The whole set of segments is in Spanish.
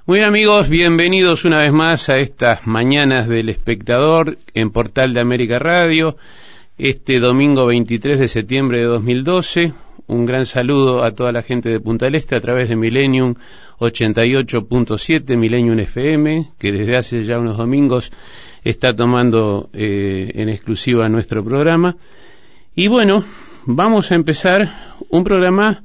Muy bien, amigos, bienvenidos una vez más a estas mañanas del espectador en Portal de América Radio, este domingo 23 de septiembre de 2012. Un gran saludo a toda la gente de Punta del Este a través de Millennium 88.7, Millennium FM, que desde hace ya unos domingos está tomando en exclusiva nuestro programa. Y bueno, vamos a empezar un programa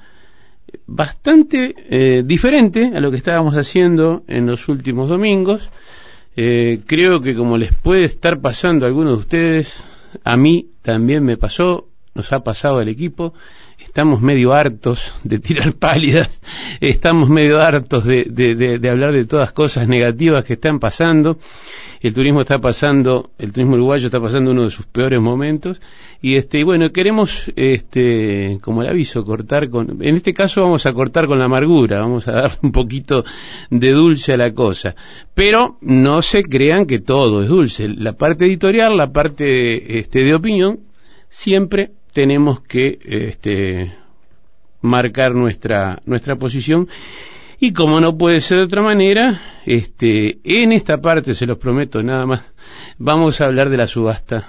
bastante diferente a lo que estábamos haciendo en los últimos domingos. Creo que como les puede estar pasando a algunos de ustedes, a mí también me pasó, nos ha pasado al equipo. Estamos medio hartos de tirar pálidas, estamos medio hartos de hablar de todas cosas negativas que están pasando. El turismo uruguayo está pasando uno de sus peores momentos y bueno, queremos como el aviso, en este caso vamos a cortar con la amargura, vamos a dar un poquito de dulce a la cosa, pero no se crean que todo es dulce. La parte editorial, la parte de opinión, siempre tenemos que marcar nuestra posición, y como no puede ser de otra manera, en esta parte, se los prometo nada más, vamos a hablar de la subasta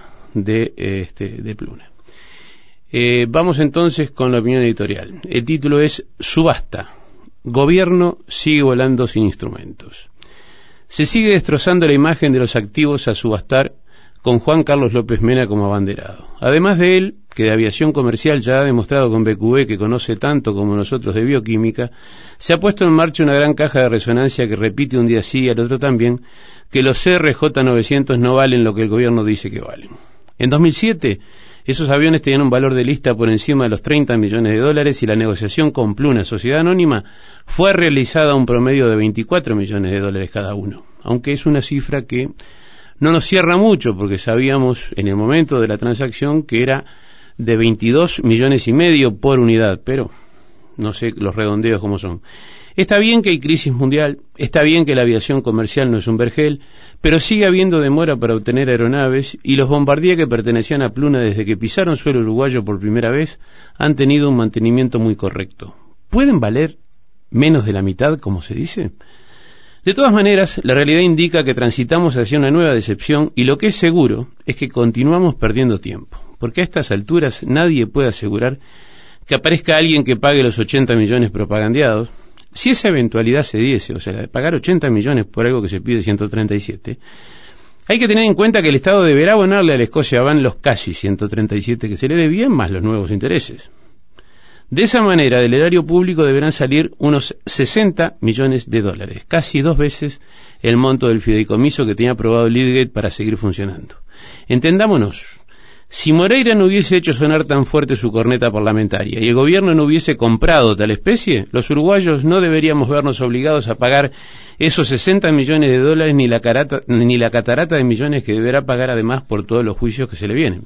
de Pluna. Vamos entonces con la opinión editorial. El título es Subasta. Gobierno sigue volando sin instrumentos. Se sigue destrozando la imagen de los activos a subastar, con Juan Carlos López Mena como abanderado. Además de él, que de aviación comercial ya ha demostrado con BQB que conoce tanto como nosotros de bioquímica, se ha puesto en marcha una gran caja de resonancia que repite un día sí y al otro también, que los CRJ-900 no valen lo que el gobierno dice que valen. En 2007, esos aviones tenían un valor de lista por encima de los 30 millones de dólares y la negociación con Pluna, sociedad anónima, fue realizada a un promedio de 24 millones de dólares cada uno, aunque es una cifra que no nos cierra mucho, porque sabíamos en el momento de la transacción que era de 22 millones y medio por unidad, pero no sé los redondeos cómo son. Está bien que hay crisis mundial, está bien que la aviación comercial no es un vergel, pero sigue habiendo demora para obtener aeronaves, y los Bombardier que pertenecían a Pluna desde que pisaron suelo uruguayo por primera vez han tenido un mantenimiento muy correcto. ¿Pueden valer menos de la mitad, como se dice? De todas maneras, la realidad indica que transitamos hacia una nueva decepción, y lo que es seguro es que continuamos perdiendo tiempo, porque a estas alturas nadie puede asegurar que aparezca alguien que pague los 80 millones propagandeados. Si esa eventualidad se diese, o sea, de pagar 80 millones por algo que se pide 137, hay que tener en cuenta que el Estado deberá abonarle a la Scotiabank los casi 137 que se le debían, más los nuevos intereses. De esa manera, del erario público deberán salir unos 60 millones de dólares, casi 2 veces el monto del fideicomiso que tenía aprobado Lidgate para seguir funcionando. Entendámonos, si Moreira no hubiese hecho sonar tan fuerte su corneta parlamentaria y el gobierno no hubiese comprado tal especie, los uruguayos no deberíamos vernos obligados a pagar esos 60 millones de dólares ni la catarata de millones que deberá pagar además por todos los juicios que se le vienen.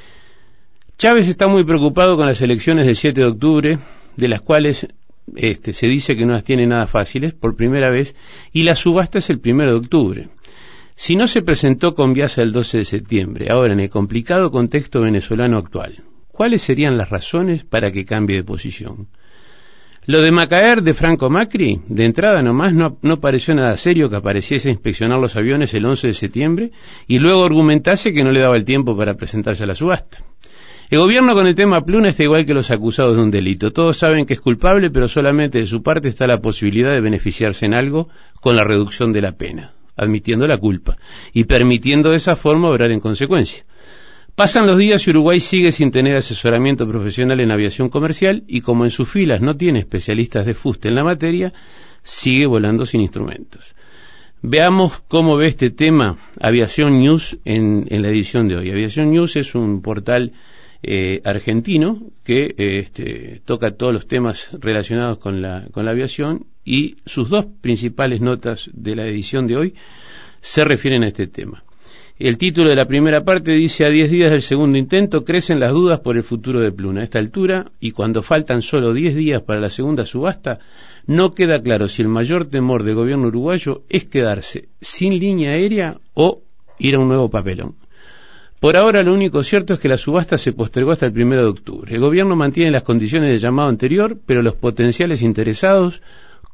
Chávez está muy preocupado con las elecciones del 7 de octubre, de las cuales se dice que no las tiene nada fáciles por primera vez, y la subasta es el 1 de octubre. Si no se presentó con Viasa el 12 de septiembre, ahora en el complicado contexto venezolano actual, ¿cuáles serían las razones para que cambie de posición? Lo de Macaer de Franco Macri, de entrada nomás, no pareció nada serio que apareciese a inspeccionar los aviones el 11 de septiembre y luego argumentase que no le daba el tiempo para presentarse a la subasta. El gobierno con el tema Pluna está igual que los acusados de un delito. Todos saben que es culpable, pero solamente de su parte está la posibilidad de beneficiarse en algo con la reducción de la pena, admitiendo la culpa y permitiendo de esa forma obrar en consecuencia. Pasan los días y Uruguay sigue sin tener asesoramiento profesional en aviación comercial, y como en sus filas no tiene especialistas de fuste en la materia, sigue volando sin instrumentos. Veamos cómo ve este tema Aviación News en la edición de hoy. Aviación News es un portal argentino que toca todos los temas relacionados con la aviación, y sus 2 principales notas de la edición de hoy se refieren a este tema. El título de la primera parte dice: a 10 días del segundo intento crecen las dudas por el futuro de Pluna. A esta altura, y cuando faltan solo 10 días para la segunda subasta, no queda claro si el mayor temor del gobierno uruguayo es quedarse sin línea aérea o ir a un nuevo papelón. Por ahora lo único cierto es que la subasta se postergó hasta el 1 de octubre. El gobierno mantiene las condiciones del llamado anterior, pero los potenciales interesados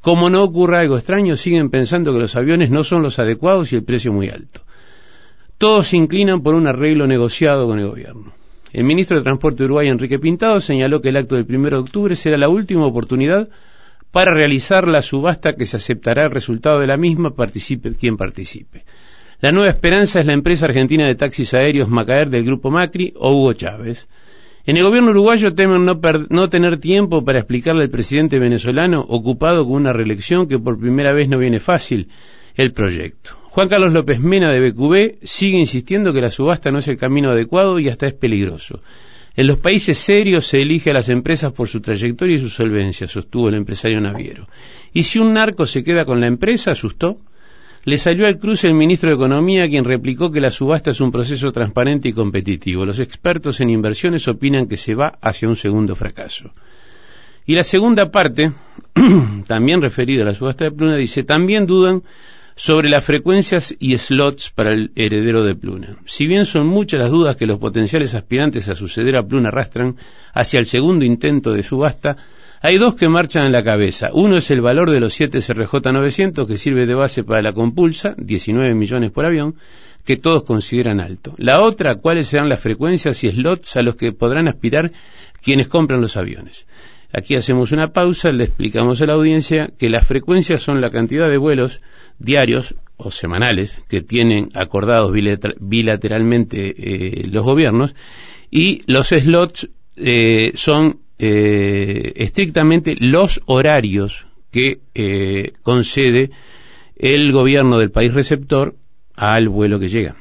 Como no ocurra algo extraño, siguen pensando que los aviones no son los adecuados y el precio muy alto. Todos se inclinan por un arreglo negociado con el gobierno. El ministro de Transporte de Uruguay, Enrique Pintado, señaló que el acto del 1 de octubre será la última oportunidad para realizar la subasta, que se aceptará el resultado de la misma, participe quien participe. La nueva esperanza es la empresa argentina de taxis aéreos Macaer del Grupo Macri o Hugo Chávez. En el gobierno uruguayo temen no tener tiempo para explicarle al presidente venezolano, ocupado con una reelección que por primera vez no viene fácil, el proyecto. Juan Carlos López Mena de BQB sigue insistiendo que la subasta no es el camino adecuado y hasta es peligroso. En los países serios se elige a las empresas por su trayectoria y su solvencia, sostuvo el empresario naviero. Y si un narco se queda con la empresa, asustó. Le salió al cruce el ministro de Economía, quien replicó que la subasta es un proceso transparente y competitivo. Los expertos en inversiones opinan que se va hacia un segundo fracaso. Y la segunda parte, también referida a la subasta de Pluna, dice: también dudan sobre las frecuencias y slots para el heredero de Pluna. Si bien son muchas las dudas que los potenciales aspirantes a suceder a Pluna arrastran hacia el segundo intento de subasta, hay dos que marchan en la cabeza. Uno es el valor de los 7 CRJ-900, que sirve de base para la compulsa, 19 millones por avión, que todos consideran alto. La otra, cuáles serán las frecuencias y slots a los que podrán aspirar quienes compran los aviones. Aquí hacemos una pausa, le explicamos a la audiencia que las frecuencias son la cantidad de vuelos diarios o semanales que tienen acordados bilateralmente los gobiernos, y los slots son estrictamente los horarios que concede el gobierno del país receptor al vuelo que llega.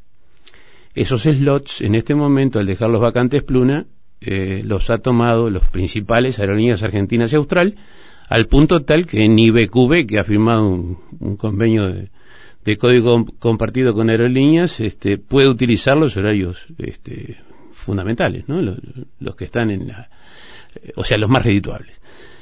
Esos slots, en este momento, al dejar los vacantes Pluna, los ha tomado los principales aerolíneas argentinas y austral, al punto tal que ni BQB, que ha firmado un convenio de código compartido con aerolíneas, puede utilizar los horarios fundamentales, ¿no? Los que están en la, o sea, los más redituables.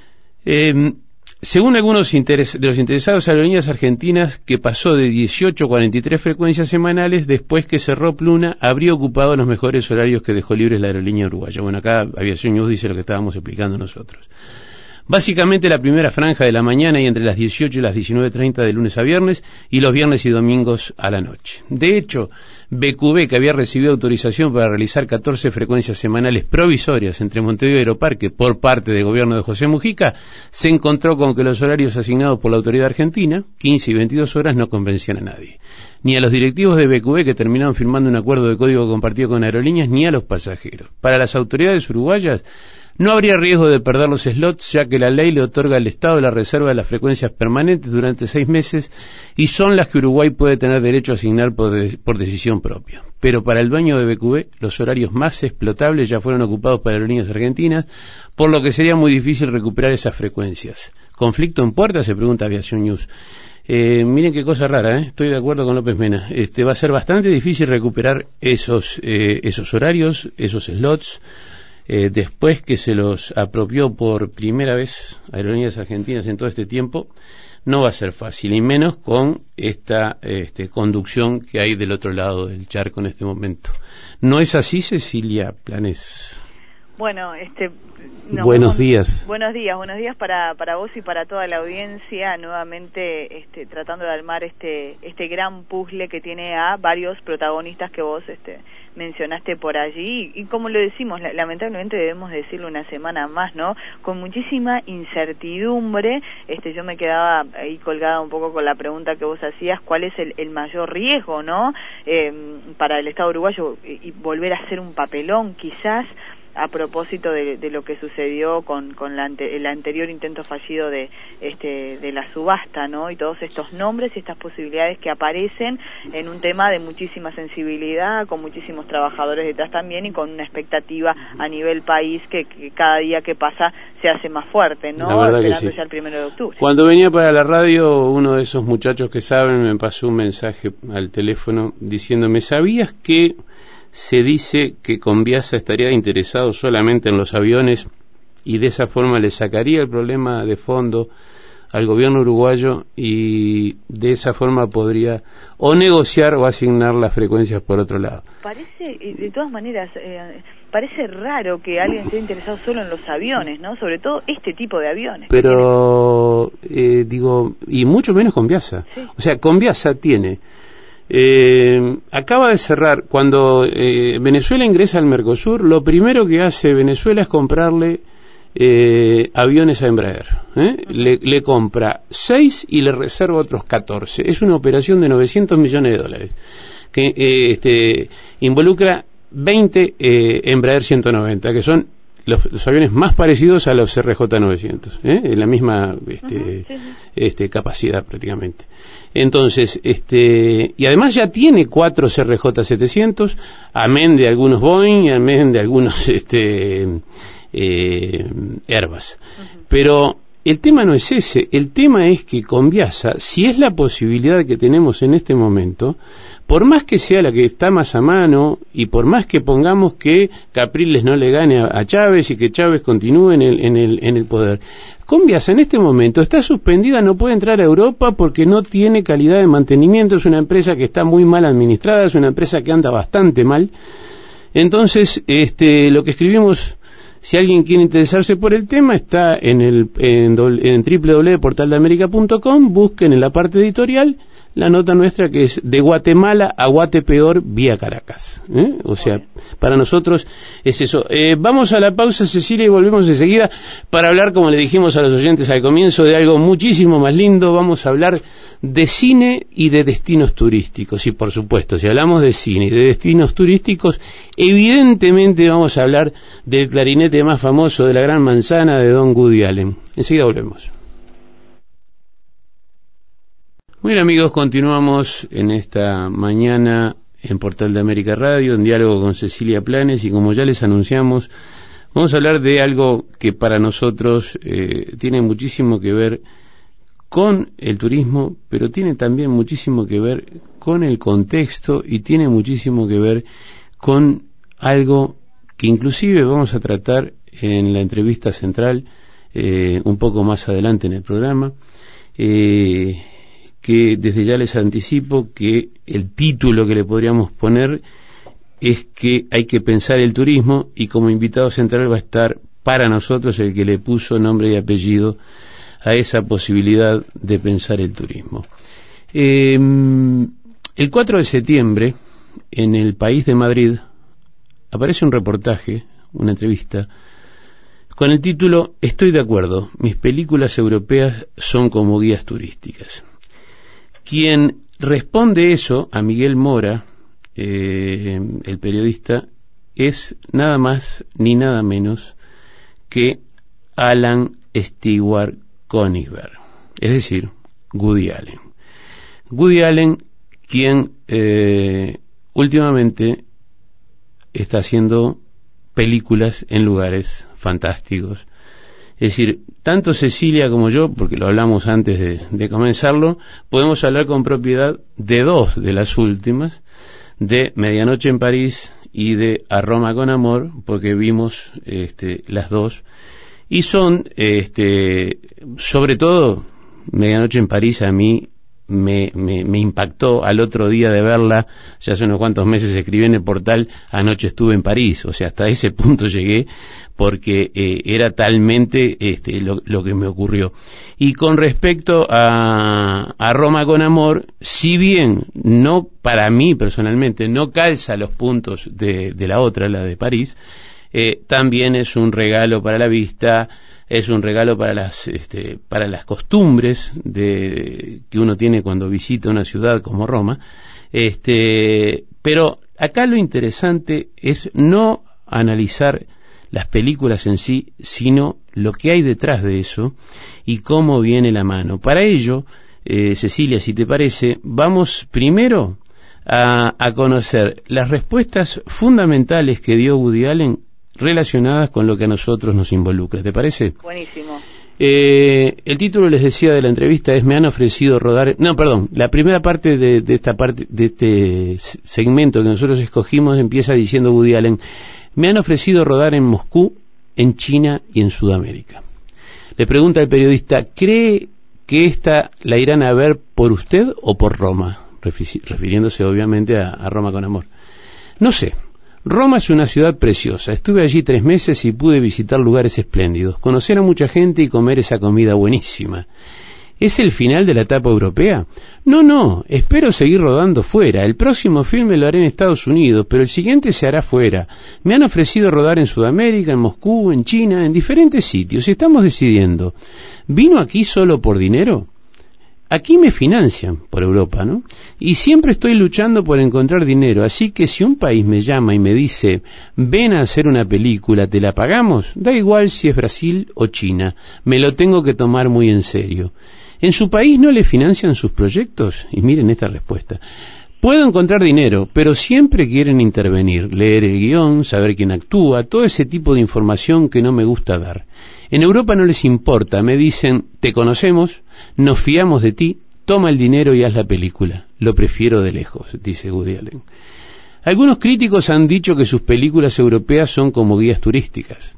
Según algunos de los interesados, aerolíneas argentinas, que pasó de 18 a 43 frecuencias semanales, después que cerró Pluna, habría ocupado los mejores horarios que dejó libres la aerolínea uruguaya. Bueno, acá Aviación News dice lo que estábamos explicando nosotros. Básicamente la primera franja de la mañana y entre las 18 y las 19:30 de lunes a viernes, y los viernes y domingos a la noche. De hecho, BQB, que había recibido autorización para realizar 14 frecuencias semanales provisorias entre Montevideo y Aeroparque por parte del gobierno de José Mujica, se encontró con que los horarios asignados por la autoridad argentina, 15 y 22 horas, no convencían a nadie. Ni a los directivos de BQB, que terminaron firmando un acuerdo de código compartido con aerolíneas, ni a los pasajeros. Para las autoridades uruguayas, no habría riesgo de perder los slots, ya que la ley le otorga al Estado la reserva de las frecuencias permanentes durante 6 meses, y son las que Uruguay puede tener derecho a asignar por decisión propia. Pero para el dueño de BQB, los horarios más explotables ya fueron ocupados por aerolíneas argentinas, por lo que sería muy difícil recuperar esas frecuencias. ¿Conflicto en puerta?, se pregunta Aviación News. Miren qué cosa rara, estoy de acuerdo con López Mena. Va a ser bastante difícil recuperar esos horarios, esos slots, después que se los apropió por primera vez Aerolíneas Argentinas en todo este tiempo. No va a ser fácil, y menos con esta conducción que hay del otro lado del charco en este momento. ¿No es así, Cecilia Planés? Bueno, buenos días. Buenos días para vos y para toda la audiencia, nuevamente tratando de armar este gran puzzle que tiene a varios protagonistas que vos mencionaste por allí, y como lo decimos, lamentablemente debemos decirlo una semana más, ¿no? Con muchísima incertidumbre. Yo me quedaba ahí colgada un poco con la pregunta que vos hacías: ¿cuál es el mayor riesgo, ¿no? Para el Estado uruguayo, y volver a hacer un papelón, quizás, a propósito de lo que sucedió con el anterior intento fallido de la subasta, ¿no? Y todos estos nombres y estas posibilidades que aparecen en un tema de muchísima sensibilidad, con muchísimos trabajadores detrás también, y con una expectativa a nivel país que cada día que pasa se hace más fuerte, ¿no? Esperando sí, ya el 1 de octubre. Cuando venía para la radio, uno de esos muchachos que saben me pasó un mensaje al teléfono diciéndome: ¿sabías que se dice que Conviasa estaría interesado solamente en los aviones y de esa forma le sacaría el problema de fondo al gobierno uruguayo y de esa forma podría o negociar o asignar las frecuencias por otro lado. Parece, de todas maneras, parece raro que alguien esté interesado solo en los aviones, ¿no? Sobre todo este tipo de aviones. Pero, digo, y mucho menos Conviasa. Sí. O sea, Conviasa tiene... acaba de cerrar, cuando Venezuela ingresa al Mercosur, lo primero que hace Venezuela es comprarle aviones a Embraer. Le compra 6 y le reserva otros 14. Es una operación de $900 millones que involucra 20 Embraer 190, que son los aviones más parecidos a los RJ900, en la misma capacidad prácticamente. Entonces, y además ya tiene 4 CRJ700, amén de algunos Boeing y amén de algunos Airbus. Pero el tema no es ese, el tema es que Conviasa, si es la posibilidad que tenemos en este momento, por más que sea la que está más a mano y por más que pongamos que Capriles no le gane a Chávez y que Chávez continúe en el poder, Conviasa en este momento está suspendida, no puede entrar a Europa porque no tiene calidad de mantenimiento, es una empresa que está muy mal administrada, es una empresa que anda bastante mal. Entonces, lo que escribimos, si alguien quiere interesarse por el tema, está en www.portaldeamerica.com, busquen en la parte editorial la nota nuestra que es de Guatemala a Guatepeor vía Caracas. O sea, para nosotros es eso. Vamos a la pausa, Cecilia, y volvemos enseguida para hablar, como le dijimos a los oyentes al comienzo, de algo muchísimo más lindo. Vamos a hablar de cine y de destinos turísticos. Y por supuesto, si hablamos de cine y de destinos turísticos, evidentemente vamos a hablar del clarinete más famoso de la Gran Manzana, de Don Woody Allen. Enseguida volvemos. Muy bien, amigos, continuamos en esta mañana en Portal de América Radio, en diálogo con Cecilia Planes, y como ya les anunciamos, vamos a hablar de algo que para nosotros tiene muchísimo que ver con el turismo, pero tiene también muchísimo que ver con el contexto y tiene muchísimo que ver con algo que inclusive vamos a tratar en la entrevista central un poco más adelante en el programa, que desde ya les anticipo que el título que le podríamos poner es que hay que pensar el turismo, y como invitado central va a estar para nosotros el que le puso nombre y apellido a esa posibilidad de pensar el turismo. El 4 de septiembre, en El País de Madrid, aparece un reportaje, una entrevista, con el título «Estoy de acuerdo, mis películas europeas son como guías turísticas». Quien responde eso a Miguel Mora, el periodista, es nada más ni nada menos que Alan Stewart Königsberg, es decir, Woody Allen. Woody Allen, quien últimamente está haciendo películas en lugares fantásticos. Es decir, tanto Cecilia como yo, porque lo hablamos antes de comenzarlo, podemos hablar con propiedad de 2 de las últimas, de Medianoche en París y de A Roma con Amor, porque vimos las 2, y son, sobre todo, Medianoche en París a mí me impactó al otro día de verla. Ya hace unos cuantos meses escribí en el portal «Anoche estuve en París», o sea, hasta ese punto llegué, porque era talmente lo que me ocurrió. Y con respecto a Roma con Amor, si bien no, para mí personalmente, no calza los puntos de la otra, la de París, también es un regalo para la vista, es un regalo para las costumbres que uno tiene cuando visita una ciudad como Roma, pero acá lo interesante es no analizar las películas en sí, sino lo que hay detrás de eso y cómo viene la mano. Para ello, Cecilia, si te parece, vamos primero a conocer las respuestas fundamentales que dio Woody Allen relacionadas con lo que a nosotros nos involucra. ¿Te parece? Buenísimo. El título, les decía, de la entrevista es «Me han ofrecido rodar...». No, perdón, la primera parte de este segmento que nosotros escogimos empieza diciendo Woody Allen: «Me han ofrecido rodar en Moscú, en China y en Sudamérica». Le pregunta el periodista: ¿cree que esta la irán a ver por usted o por Roma, refiriéndose obviamente a Roma con amor. No sé. Roma es una ciudad preciosa. Estuve allí 3 meses y pude visitar lugares espléndidos, conocer a mucha gente y comer esa comida buenísima. ¿Es el final de la etapa europea? No, espero seguir rodando fuera. El próximo filme lo haré en Estados Unidos, pero el siguiente se hará fuera. Me han ofrecido rodar en Sudamérica, en Moscú, en China, en diferentes sitios. Estamos decidiendo. ¿Vino aquí solo por dinero? Aquí me financian por Europa, ¿no? Y siempre estoy luchando por encontrar dinero, así que si un país me llama y me dice, ven a hacer una película, ¿te la pagamos? Da igual si es Brasil o China, me lo tengo que tomar muy en serio. ¿En su país no le financian sus proyectos? Y miren esta respuesta. Puedo encontrar dinero, pero siempre quieren intervenir, leer el guión, saber quién actúa, todo ese tipo de información que no me gusta dar. En Europa no les importa, me dicen, te conocemos, nos fiamos de ti, toma el dinero y haz la película. Lo prefiero de lejos, dice Woody Allen. Algunos críticos han dicho que sus películas europeas son como guías turísticas.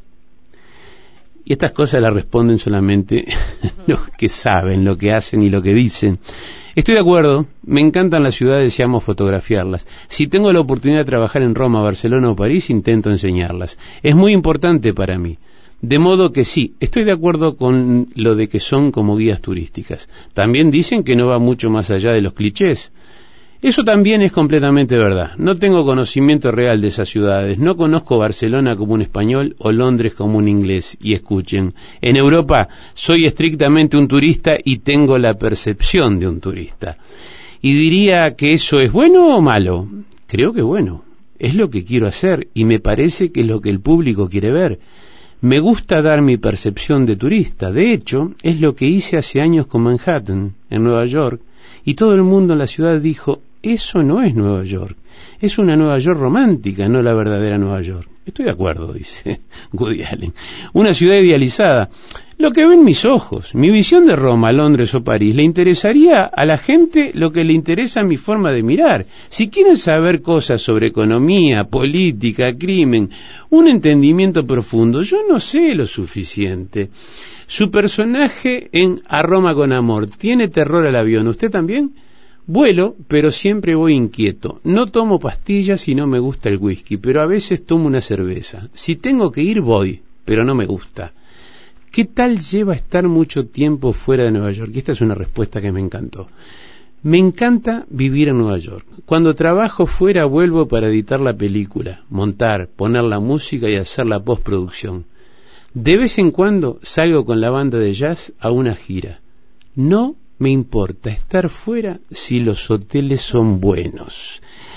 Y estas cosas las responden solamente los que saben, lo que hacen y lo que dicen. Estoy de acuerdo, me encantan las ciudades y amo fotografiarlas. Si tengo la oportunidad de trabajar en Roma, Barcelona o París, intento enseñarlas. Es muy importante para mí. De modo que sí, estoy de acuerdo con lo de que son como guías turísticas. También dicen que no va mucho más allá de los clichés. Eso también es completamente verdad. No tengo conocimiento real de esas ciudades. No conozco Barcelona como un español o Londres como un inglés. Y escuchen, en Europa soy estrictamente un turista y tengo la percepción de un turista. Y diría que eso es bueno o malo. Creo que bueno. Es lo que quiero hacer y me parece que es lo que el público quiere ver. Me gusta dar mi percepción de turista. De hecho, es lo que hice hace años con Manhattan, en Nueva York, y todo el mundo en la ciudad dijo, eso no es Nueva York, es una Nueva York romántica, no la verdadera Nueva York. Estoy de acuerdo, dice Woody Allen. Una ciudad idealizada. Lo que ven mis ojos, mi visión de Roma, Londres o París, le interesaría a la gente lo que le interesa a mi forma de mirar. Si quieren saber cosas sobre economía, política, crimen, un entendimiento profundo, yo no sé lo suficiente. Su personaje en A Roma con amor, ¿tiene terror al avión? ¿Usted también? Vuelo, pero siempre voy inquieto. No tomo pastillas y no me gusta el whisky, pero a veces tomo una cerveza. Si tengo que ir, voy, pero no me gusta. ¿Qué tal lleva estar mucho tiempo fuera de Nueva York? Y esta es una respuesta que me encantó. Me encanta vivir en Nueva York. Cuando trabajo fuera vuelvo para editar la película, montar, poner la música y hacer la postproducción. De vez en cuando salgo con la banda de jazz a una gira. No me importa estar fuera si los hoteles son buenos.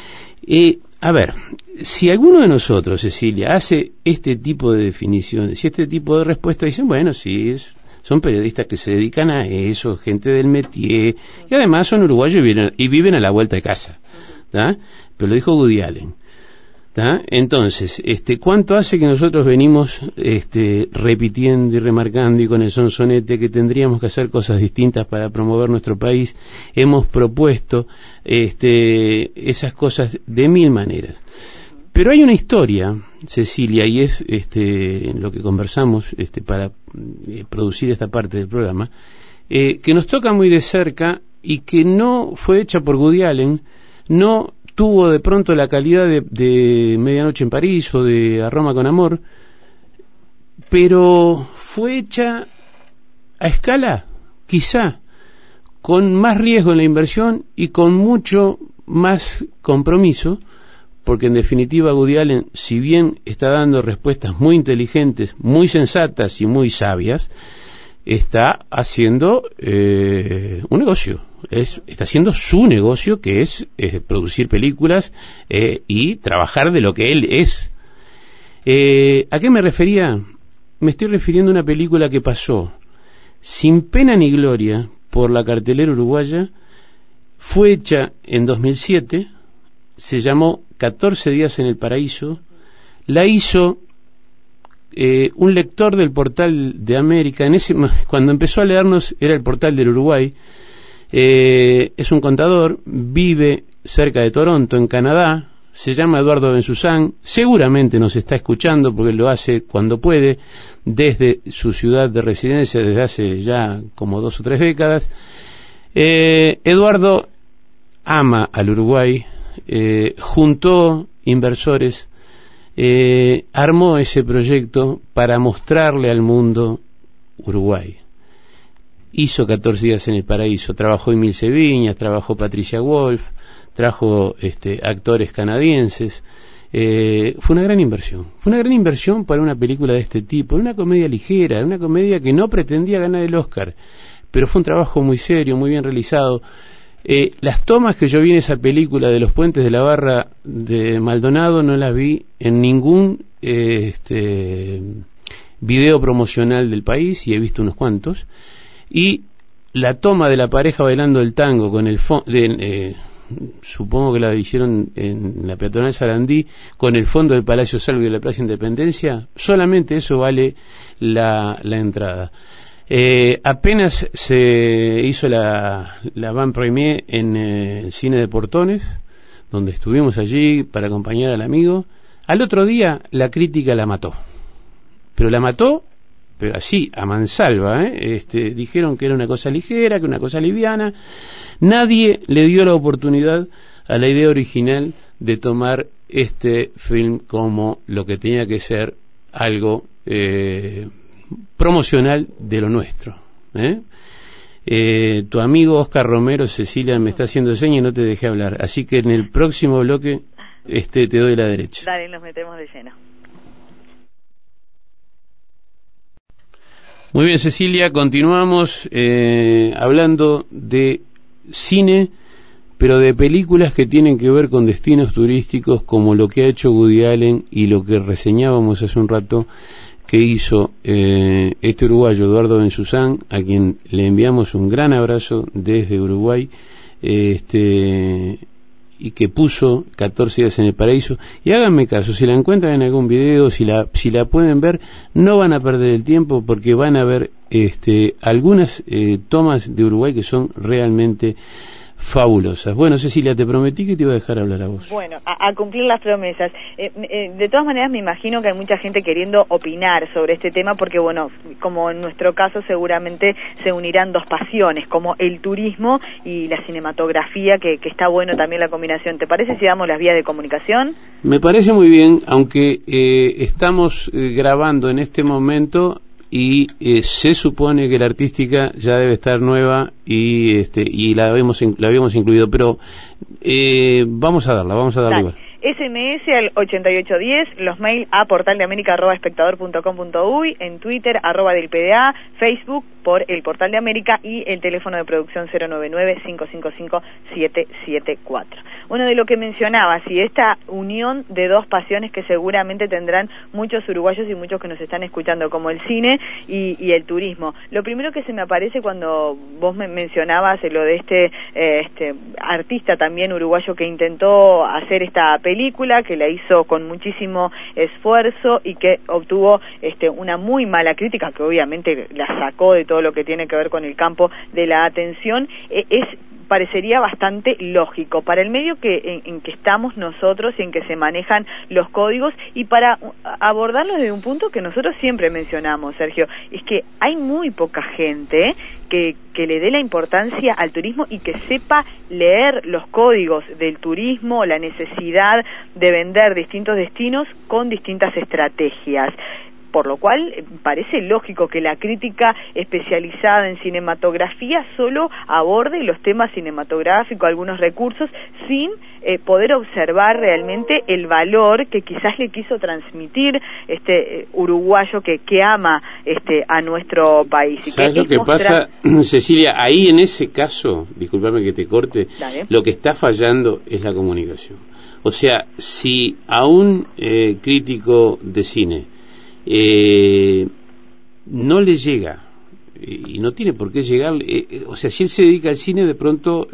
A ver, si alguno de nosotros, Cecilia, hace este tipo de definiciones y este tipo de respuestas, dicen, bueno, sí, son periodistas que se dedican a eso, gente del métier, y además son uruguayos y viven a la vuelta de casa, ¿tá? Pero lo dijo Woody Allen, ¿tá? Entonces, ¿cuánto hace que nosotros venimos repitiendo y remarcando y con el sonsonete que tendríamos que hacer cosas distintas para promover nuestro país? Hemos propuesto esas cosas de 1000 maneras. Pero hay una historia, Cecilia, y es lo que conversamos para producir esta parte del programa, que nos toca muy de cerca y que no fue hecha por Woody Allen, no tuvo de pronto la calidad de Medianoche en París o de A Roma con amor, pero fue hecha a escala, quizá, con más riesgo en la inversión y con mucho más compromiso, porque en definitiva Woody Allen, si bien está dando respuestas muy inteligentes, muy sensatas y muy sabias, está haciendo un negocio. Está haciendo su negocio, que es producir películas y trabajar de lo que él es. ¿A qué me refería? Me estoy refiriendo a una película que pasó sin pena ni gloria por la cartelera uruguaya. Fue hecha en 2007, se llamó 14 días en el paraíso. La hizo un lector del Portal de América. Cuando empezó a leernos era el Portal del Uruguay. Es un contador, vive cerca de Toronto, en Canadá, se llama Eduardo Benzuzán, seguramente nos está escuchando porque lo hace cuando puede, desde su ciudad de residencia desde hace ya como 2 o 3 décadas. Eduardo ama al Uruguay, juntó inversores, armó ese proyecto para mostrarle al mundo Uruguay. Hizo 14 días en el paraíso, trabajó Emil Seviñas, trabajó Patricia Wolf, trajo actores canadienses. Fue una gran inversión para una película de este tipo, una comedia ligera, una comedia que no pretendía ganar el Oscar, pero fue un trabajo muy serio, muy bien realizado. Las tomas que yo vi en esa película de los puentes de la Barra de Maldonado no las vi en ningún video promocional del país, y he visto unos cuantos. Y la toma de la pareja bailando el tango con el supongo que la hicieron en la peatonal Sarandí, con el fondo del Palacio Salvo y de la Plaza Independencia, solamente eso vale la entrada. Apenas se hizo la van premiere en el cine de Portones, donde estuvimos allí para acompañar al amigo. Al otro día la crítica la mató, pero así, a mansalva, dijeron que era una cosa ligera, que una cosa liviana. Nadie le dio la oportunidad a la idea original de tomar este film como lo que tenía que ser algo promocional de lo nuestro. Tu amigo Oscar Romero, Cecilia, me está haciendo señas y no te dejé hablar, así que en el próximo bloque te doy la derecha. Dale, nos metemos de lleno. Muy bien, Cecilia, continuamos hablando de cine, pero de películas que tienen que ver con destinos turísticos, como lo que ha hecho Woody Allen y lo que reseñábamos hace un rato que hizo este uruguayo Eduardo Benzuzán, a quien le enviamos un gran abrazo desde Uruguay, y que puso 14 días en el paraíso. Y háganme caso, si la encuentran en algún video, si la pueden ver, no van a perder el tiempo, porque van a ver algunas tomas de Uruguay que son realmente fabulosas. Bueno, Cecilia, te prometí que te iba a dejar hablar a vos. Bueno, a cumplir las promesas. De todas maneras, me imagino que hay mucha gente queriendo opinar sobre este tema, porque, bueno, como en nuestro caso, seguramente se unirán dos pasiones, como el turismo y la cinematografía, que está bueno también la combinación. ¿Te parece si damos las vías de comunicación? Me parece muy bien, aunque estamos grabando en este momento y se supone que la artística ya debe estar nueva y la habíamos incluido, pero vamos a darla igual. SMS al 8810, los mail a portaldeamerica@espectador.com.uy, en Twitter @delpda, Facebook por el Portal de América y el teléfono de producción 099-555-774. Bueno, de lo que mencionabas, y esta unión de dos pasiones que seguramente tendrán muchos uruguayos y muchos que nos están escuchando, como el cine y el turismo. Lo primero que se me aparece cuando vos me mencionabas lo de este artista también uruguayo que intentó hacer esta película, que la hizo con muchísimo esfuerzo y que obtuvo una muy mala crítica, que obviamente la sacó de todo lo que tiene que ver con el campo de la atención, parecería bastante lógico para el medio en que estamos nosotros y en que se manejan los códigos, y para abordarlo desde un punto que nosotros siempre mencionamos, Sergio, es que hay muy poca gente que le dé la importancia al turismo y que sepa leer los códigos del turismo, la necesidad de vender distintos destinos con distintas estrategias. Por lo cual parece lógico que la crítica especializada en cinematografía solo aborde los temas cinematográficos, algunos recursos, sin poder observar realmente el valor que quizás le quiso transmitir este uruguayo que ama a nuestro país. ¿Sabes lo que pasa, Cecilia? Ahí en ese caso, discúlpame que te corte, Dale. Lo que está fallando es la comunicación. O sea, si a un crítico de cine no le llega y no tiene por qué llegar, o sea, si él se dedica al cine, de pronto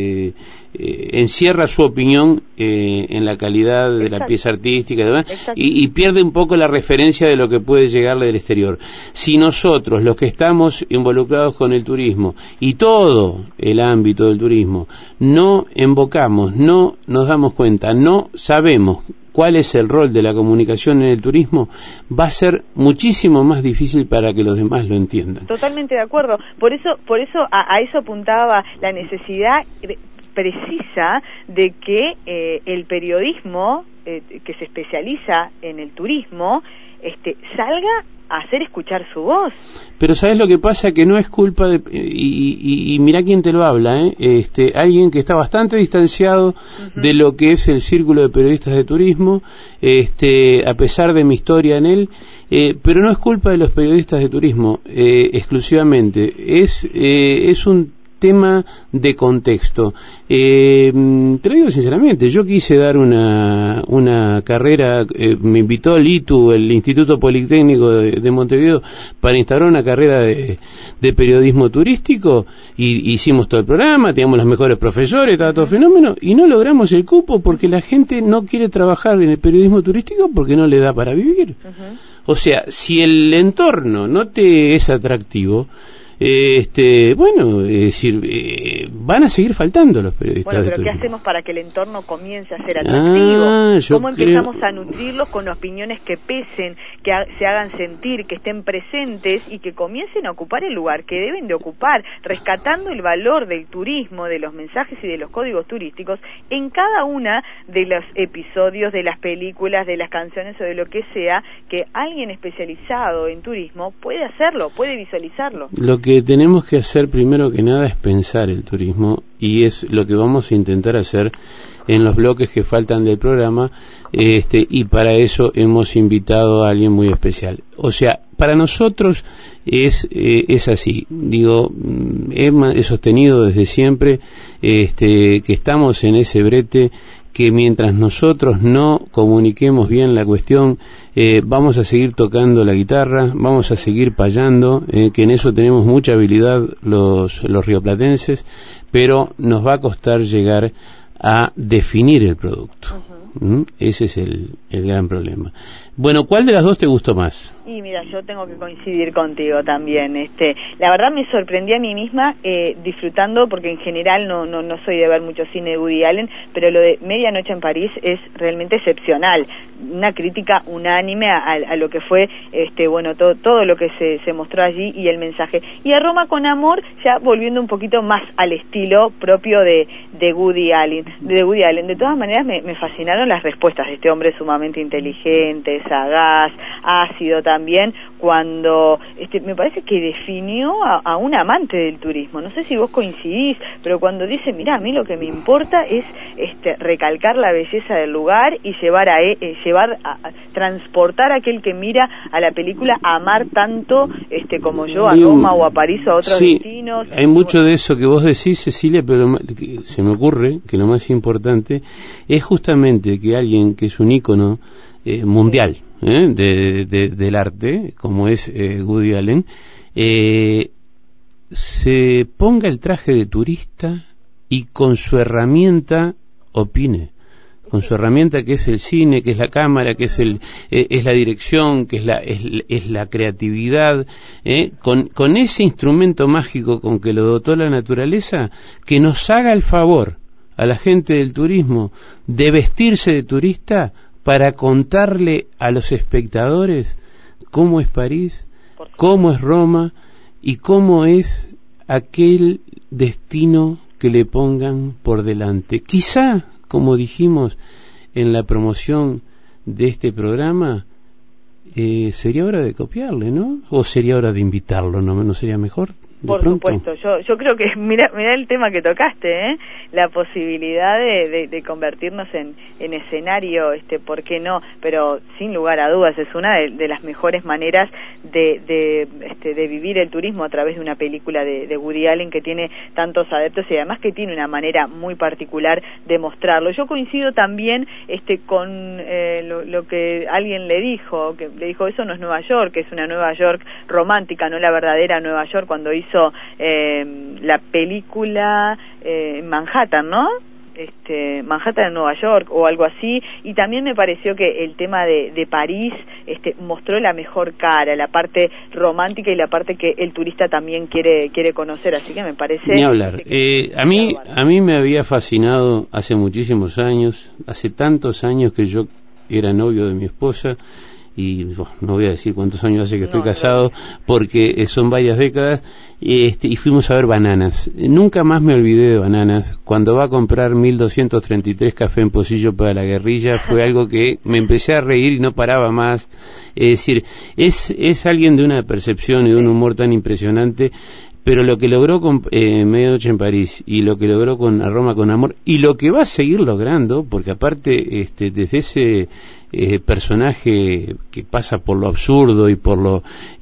encierra su opinión en la calidad de la pieza artística y demás, y pierde un poco la referencia de lo que puede llegarle del exterior. Si nosotros, los que estamos involucrados con el turismo y todo el ámbito del turismo, no invocamos, no nos damos cuenta, no sabemos cuál es el rol de la comunicación en el turismo, va a ser muchísimo más difícil para que los demás lo entiendan. Totalmente de acuerdo. Por eso a eso apuntaba la necesidad precisa de que el periodismo que se especializa en el turismo salga a hacer escuchar su voz. Pero ¿sabes lo que pasa? Que no es culpa de... Y mirá quién te lo habla, alguien que está bastante distanciado de lo que es el círculo de periodistas de turismo, a pesar de mi historia en él, pero no es culpa de los periodistas de turismo exclusivamente, es un tema de contexto. Te lo digo sinceramente, yo quise dar una carrera, me invitó el ITU, el Instituto Politécnico de Montevideo, para instaurar una carrera de periodismo turístico, y hicimos todo el programa, teníamos los mejores profesores, estaba todo fenómeno, y no logramos el cupo porque la gente no quiere trabajar en el periodismo turístico porque no le da para vivir. O sea, si el entorno no te es atractivo, bueno, es decir, van a seguir faltando los periodistas. Bueno, pero ¿qué hacemos para que el entorno comience a ser atractivo? ¿Cómo empezamos a nutrirlos con opiniones que pesen, que se hagan sentir, que estén presentes y que comiencen a ocupar el lugar que deben de ocupar, rescatando el valor del turismo, de los mensajes y de los códigos turísticos en cada una de los episodios, de las películas, de las canciones o de lo que sea, que alguien especializado en turismo puede hacerlo, puede visualizarlo? Lo que tenemos que hacer primero que nada es pensar el turismo, y es lo que vamos a intentar hacer en los bloques que faltan del programa, y para eso hemos invitado a alguien muy especial. O sea, para nosotros es así, digo, he sostenido desde siempre que estamos en ese brete, que mientras nosotros no comuniquemos bien la cuestión, vamos a seguir tocando la guitarra, vamos a seguir payando, que en eso tenemos mucha habilidad los rioplatenses, pero nos va a costar llegar a definir el producto. Ese es el gran problema. Bueno, ¿cuál de las dos te gustó más? Y mira, yo tengo que coincidir contigo también. La verdad me sorprendí a mí misma disfrutando, porque en general no soy de ver mucho cine de Woody Allen, pero lo de Medianoche en París es realmente excepcional. Una crítica unánime a lo que fue bueno, todo lo que se mostró allí y el mensaje. Y a Roma con Amor, ya volviendo un poquito más al estilo propio de Woody Allen. De todas maneras me fascinaron las respuestas de este hombre sumamente inteligente, sagaz, ácido también, cuando me parece que definió a un amante del turismo. No sé si vos coincidís, pero cuando dice, mirá, a mí lo que me importa es recalcar la belleza del lugar y transportar a aquel que mira a la película a amar tanto como yo a Roma o a París o a otros destinos. Hay mucho de eso que vos decís, Cecilia, pero se me ocurre que lo más importante es justamente que alguien que es un ícono mundial del arte, como es Woody Allen, se ponga el traje de turista y con su herramienta opine, con su herramienta que es el cine, que es la cámara, que es la dirección, que es la creatividad, con ese instrumento mágico con que lo dotó la naturaleza, que nos haga el favor a la gente del turismo de vestirse de turista para contarle a los espectadores cómo es París, cómo es Roma y cómo es aquel destino que le pongan por delante. Quizá, como dijimos en la promoción de este programa, sería hora de copiarle, ¿no? ¿O sería hora de invitarlo? ¿No sería mejor? Por supuesto, yo creo que, mira el tema que tocaste, la posibilidad de convertirnos en escenario, ¿por qué no? Pero sin lugar a dudas es una de las mejores maneras de vivir el turismo a través de una película de Woody Allen que tiene tantos adeptos y además que tiene una manera muy particular de mostrarlo. Yo coincido también con lo que alguien le dijo eso no es Nueva York, es una Nueva York romántica, no la verdadera Nueva York, cuando hizo la película Manhattan, ¿no? Manhattan en Nueva York o algo así, y también me pareció que el tema de París mostró la mejor cara, la parte romántica y la parte que el turista también quiere conocer, así que me parece... Ni hablar. A mí me había fascinado hace muchísimos años, hace tantos años que yo era novio de mi esposa, y no voy a decir cuántos años hace que estoy casado, porque son varias décadas, y fuimos a ver Bananas. Nunca más me olvidé de Bananas. Cuando va a comprar 1233 café en Pocillo para la guerrilla, fue algo que me empecé a reír y no paraba más. Es decir, es alguien de una percepción y de un humor tan impresionante, pero lo que logró con Medianoche en París y lo que logró con A Roma con Amor y lo que va a seguir logrando, porque aparte desde ese personaje que pasa por lo absurdo y por lo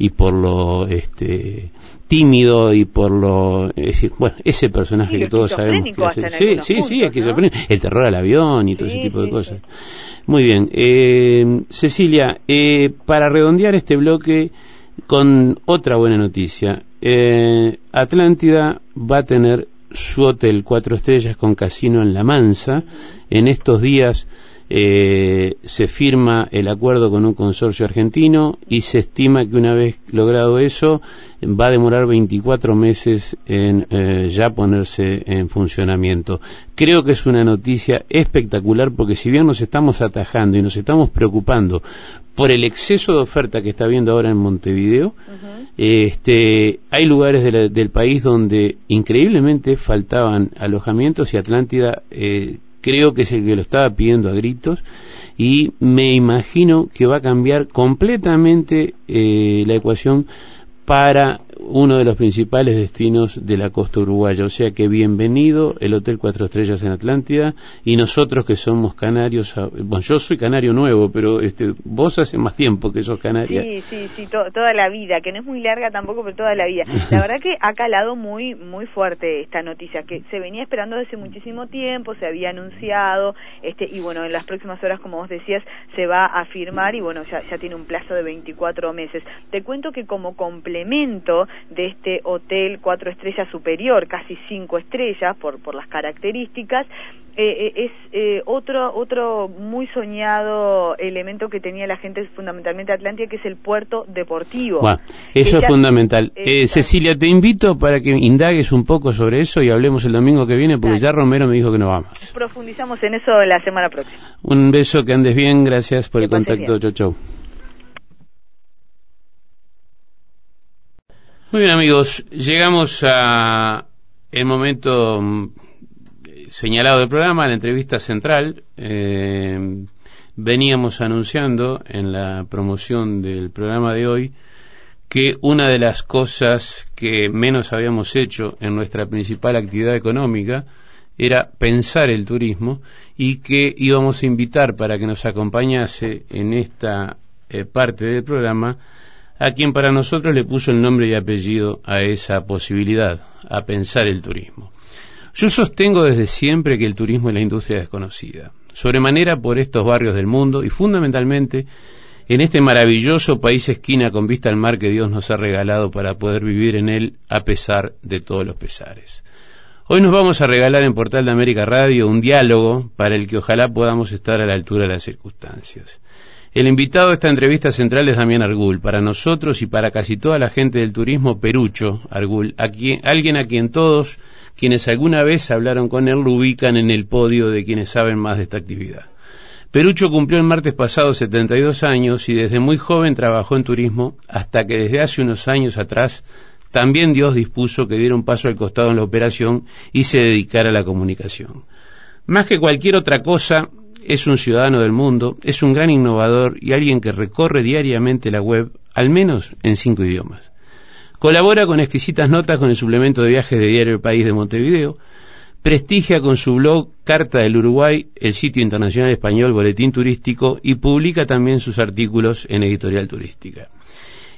tímido y por lo, es decir, bueno, ese personaje que todos sabemos que hace, sí, esquizofrénico, el terror al avión y todo ese tipo de cosas. Muy bien, Cecilia, para redondear este bloque con otra buena noticia, Atlántida va a tener su hotel 4 estrellas con casino en La Mansa. En estos días se firma el acuerdo con un consorcio argentino y se estima que una vez logrado eso va a demorar 24 meses en ya ponerse en funcionamiento. Creo que es una noticia espectacular, porque si bien nos estamos atajando y nos estamos preocupando por el exceso de oferta que está habiendo ahora en Montevideo, hay lugares del país donde increíblemente faltaban alojamientos y Atlántida creo que es el que lo estaba pidiendo a gritos, y me imagino que va a cambiar completamente la ecuación para uno de los principales destinos de la costa uruguaya. O sea que bienvenido el Hotel 4 Estrellas en Atlántida, y nosotros que somos canarios, bueno, yo soy canario nuevo, pero vos hace más tiempo que sos canaria. Sí, toda la vida, que no es muy larga tampoco, pero toda la vida. La verdad que ha calado muy fuerte esta noticia, que se venía esperando desde muchísimo tiempo, se había anunciado, y bueno, en las próximas horas, como vos decías, se va a firmar, y bueno, ya tiene un plazo de 24 meses. Te cuento que como complemento de este hotel 4 estrellas superior, casi 5 estrellas por las características, es otro muy soñado elemento que tenía la gente, fundamentalmente Atlántida, que es el puerto deportivo. Bueno, eso es fundamental. Cecilia, te invito para que indagues un poco sobre eso y hablemos el domingo que viene, porque ya Romero me dijo que no va más. Profundizamos en eso la semana próxima. Un beso, que andes bien, gracias por el contacto. Chau. Muy bien, amigos, llegamos a el momento señalado del programa, la entrevista central. Veníamos anunciando en la promoción del programa de hoy que una de las cosas que menos habíamos hecho en nuestra principal actividad económica era pensar el turismo, y que íbamos a invitar para que nos acompañase en esta parte del programa a quien para nosotros le puso el nombre y apellido a esa posibilidad, a pensar el turismo. Yo sostengo desde siempre que el turismo es la industria desconocida, sobremanera por estos barrios del mundo y fundamentalmente en este maravilloso país esquina con vista al mar que Dios nos ha regalado para poder vivir en él a pesar de todos los pesares. Hoy nos vamos a regalar en Portal de América Radio un diálogo para el que ojalá podamos estar a la altura de las circunstancias. El invitado de esta entrevista central es Damián Argul, para nosotros y para casi toda la gente del turismo, Perucho Argul, alguien a quien todos quienes alguna vez hablaron con él lo ubican en el podio de quienes saben más de esta actividad. Perucho cumplió el martes pasado 72 años y desde muy joven trabajó en turismo, hasta que desde hace unos años atrás también Dios dispuso que diera un paso al costado en la operación y se dedicara a la comunicación. Más que cualquier otra cosa, es un ciudadano del mundo, es un gran innovador y alguien que recorre diariamente la web, al menos en 5 idiomas. Colabora con exquisitas notas con el suplemento de viajes de Diario El País de Montevideo, prestigia con su blog Carta del Uruguay el sitio internacional español Boletín Turístico y publica también sus artículos en Editorial Turística.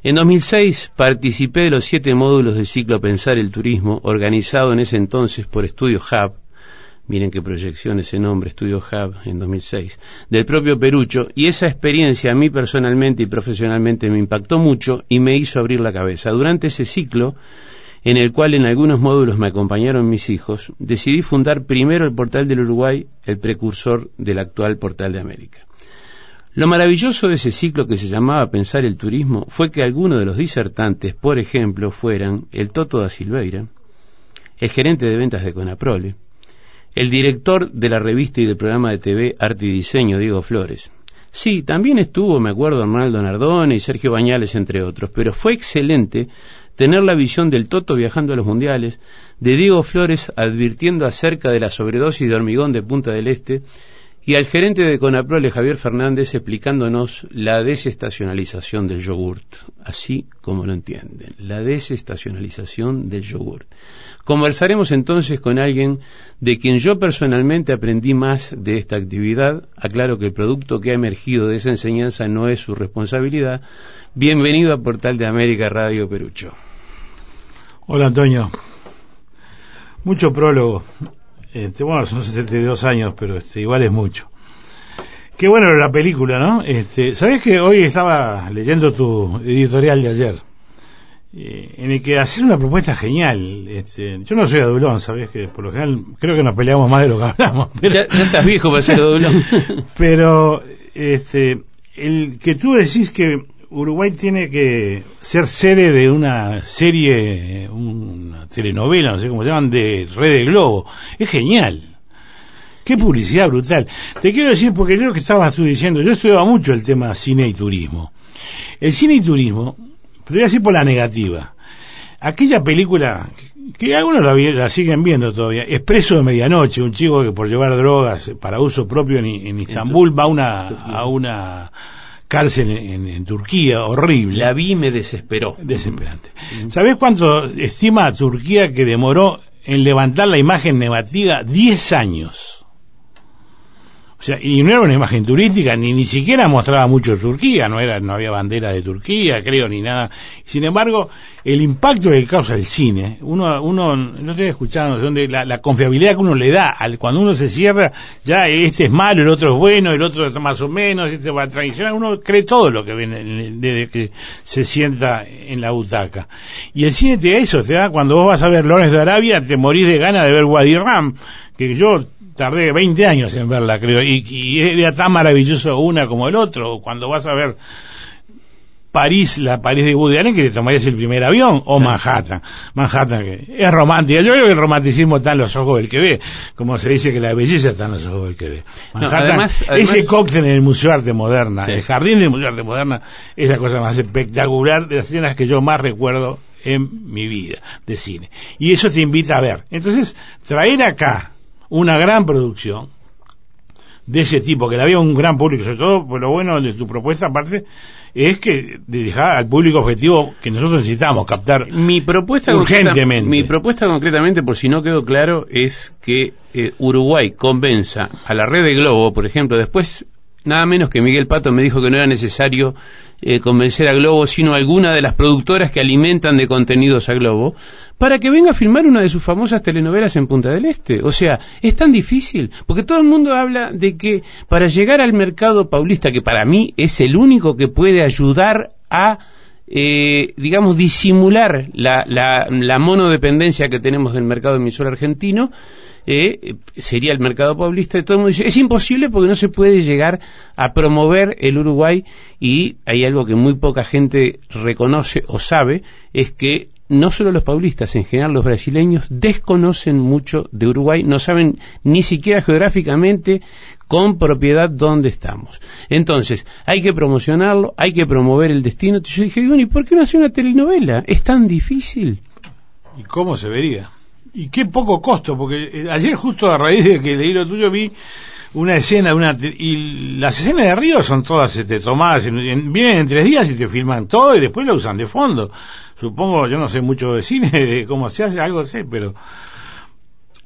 En 2006 participé de los 7 módulos del ciclo Pensar el Turismo, organizado en ese entonces por Estudio Hub. Miren qué proyección ese nombre, Estudio Hub, en 2006, del propio Perucho, y esa experiencia a mí personalmente y profesionalmente me impactó mucho y me hizo abrir la cabeza. Durante ese ciclo, en el cual en algunos módulos me acompañaron mis hijos, decidí fundar primero el Portal del Uruguay, el precursor del actual Portal de América. Lo maravilloso de ese ciclo, que se llamaba Pensar el Turismo, fue que algunos de los disertantes, por ejemplo, fueran el Toto da Silveira, el gerente de ventas de Conaprole, el director de la revista y del programa de TV Arte y Diseño, Diego Flores. Sí, también estuvo, me acuerdo, Arnaldo Nardone y Sergio Bañales, entre otros, pero fue excelente tener la visión del Toto viajando a los mundiales, de Diego Flores advirtiendo acerca de la sobredosis de hormigón de Punta del Este, y al gerente de Conaprole, Javier Fernández, explicándonos la desestacionalización del yogurt, así como lo entienden, la desestacionalización del yogurt. Conversaremos entonces con alguien de quien yo personalmente aprendí más de esta actividad. Aclaro que el producto que ha emergido de esa enseñanza no es su responsabilidad. Bienvenido a Portal de América, Radio Perucho. Hola, Antonio. Mucho prólogo. Bueno, son 72 años, pero igual es mucho. Qué bueno la película, ¿no? ¿Sabés que hoy estaba leyendo tu editorial de ayer? En el que haces una propuesta genial. Yo no soy adulón, ¿sabés? Que por lo general creo que nos peleamos más de lo que hablamos. Pero... Ya estás viejo para ser adulón. Pero el que tú decís que Uruguay tiene que ser sede de una serie, una telenovela, no sé cómo se llaman, de Red de Globo, es genial. Qué publicidad brutal. Te quiero decir, porque creo que estabas tú diciendo, yo estudiaba mucho el tema cine y turismo. El cine y turismo, pero voy a decir por la negativa. Aquella película, que algunos la siguen viendo todavía, Expreso de Medianoche, un chico que por llevar drogas para uso propio en Istambul va a una cárcel en Turquía, horrible. La vi y me desesperó. Desesperante. ¿Sabés cuánto estima Turquía que demoró en levantar la imagen negativa? 10 años. O sea, y no era una imagen turística, ni siquiera mostraba mucho Turquía, no había bandera de Turquía, creo, ni nada. Sin embargo, el impacto que causa el cine, uno no estoy escuchando, no sé dónde, la confiabilidad que uno le da cuando uno se cierra, ya este es malo, el otro es bueno, el otro es más o menos, este va a traicionar, uno cree todo lo que ve desde que se sienta en la butaca. Y el cine te da eso, te da cuando vos vas a ver Lawrence de Arabia, te morís de ganas de ver Wadi Rum, que yo tardé 20 años en verla, creo, y era tan maravilloso una como el otro. Cuando vas a ver París, la París de Woody Allen, que te tomarías el primer avión, o Manhattan, que es romántica. Yo creo que el romanticismo está en los ojos del que ve, como se dice que la belleza está en los ojos del que ve. Manhattan, no, además, ese cóctel en el Museo de Arte Moderna, sí, el jardín del Museo de Arte Moderna, es la cosa más espectacular de las escenas que yo más recuerdo en mi vida de cine. Y eso te invita a ver. Entonces, traer acá una gran producción de ese tipo, que la vea un gran público, sobre todo, pues lo bueno de tu propuesta, aparte, es que dejar al público objetivo que nosotros necesitamos captar urgentemente. Mi propuesta concretamente, por si no quedó claro, es que Uruguay convenza a la Red de Globo, por ejemplo. Después, nada menos que Miguel Pato me dijo que no era necesario convencer a Globo, sino a alguna de las productoras que alimentan de contenidos a Globo, para que venga a filmar una de sus famosas telenovelas en Punta del Este. O sea, es tan difícil, porque todo el mundo habla de que para llegar al mercado paulista, que para mí es el único que puede ayudar a, digamos, disimular la monodependencia que tenemos del mercado emisor argentino, sería el mercado paulista. Todo el mundo dice, es imposible porque no se puede llegar a promover el Uruguay, y hay algo que muy poca gente reconoce o sabe, es que no solo los paulistas, en general los brasileños desconocen mucho de Uruguay, no saben ni siquiera geográficamente con propiedad dónde estamos. Entonces, hay que promocionarlo, hay que promover el destino. Entonces yo dije, bueno, ¿y por qué no hace una telenovela? ¿Es tan difícil? ¿Y cómo se vería? Y qué poco costo, porque ayer justo a raíz de que leí lo tuyo vi una escena y las escenas de Río son todas tomadas, vienen en 3 días y te filman todo y después lo usan de fondo. Supongo, yo no sé mucho de cine, de cómo se hace, algo sé, pero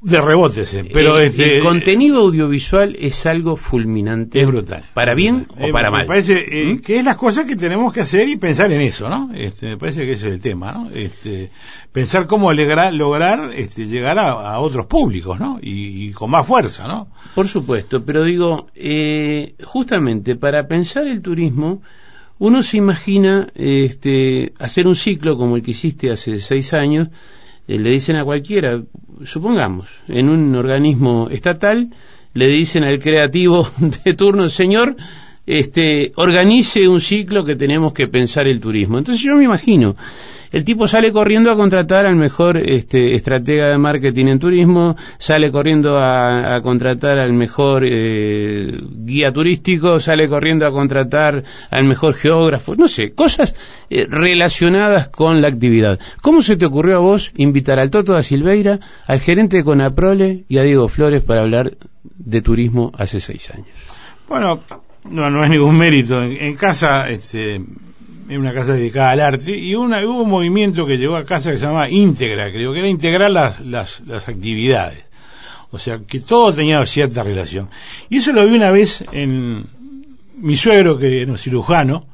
de rebote, pero el contenido audiovisual es algo fulminante. Es brutal. ¿Para bien o para mal? Me parece que es las cosas que tenemos que hacer y pensar en eso, ¿no? Me parece que ese es el tema, ¿no? Pensar cómo lograr llegar a otros públicos, ¿no? Y con más fuerza, ¿no? Por supuesto, pero digo, justamente para pensar el turismo, uno se imagina hacer un ciclo como el que hiciste hace 6 años. Le dicen a cualquiera, supongamos, en un organismo estatal, le dicen al creativo de turno, señor, organice un ciclo que tenemos que pensar el turismo. Entonces yo me imagino, el tipo sale corriendo a contratar al mejor estratega de marketing en turismo, sale corriendo a contratar al mejor guía turístico, sale corriendo a contratar al mejor geógrafo, no sé, cosas relacionadas con la actividad. ¿Cómo se te ocurrió a vos invitar al Toto da Silveira, al gerente de Conaprole y a Diego Flores para hablar de turismo hace 6 años? Bueno, no es ningún mérito. En casa, en una casa dedicada al arte, y hubo un movimiento que llegó a casa que se llamaba Íntegra, creo que era integrar las actividades, o sea, que todo tenía cierta relación, y eso lo vi una vez en mi suegro, que era un cirujano,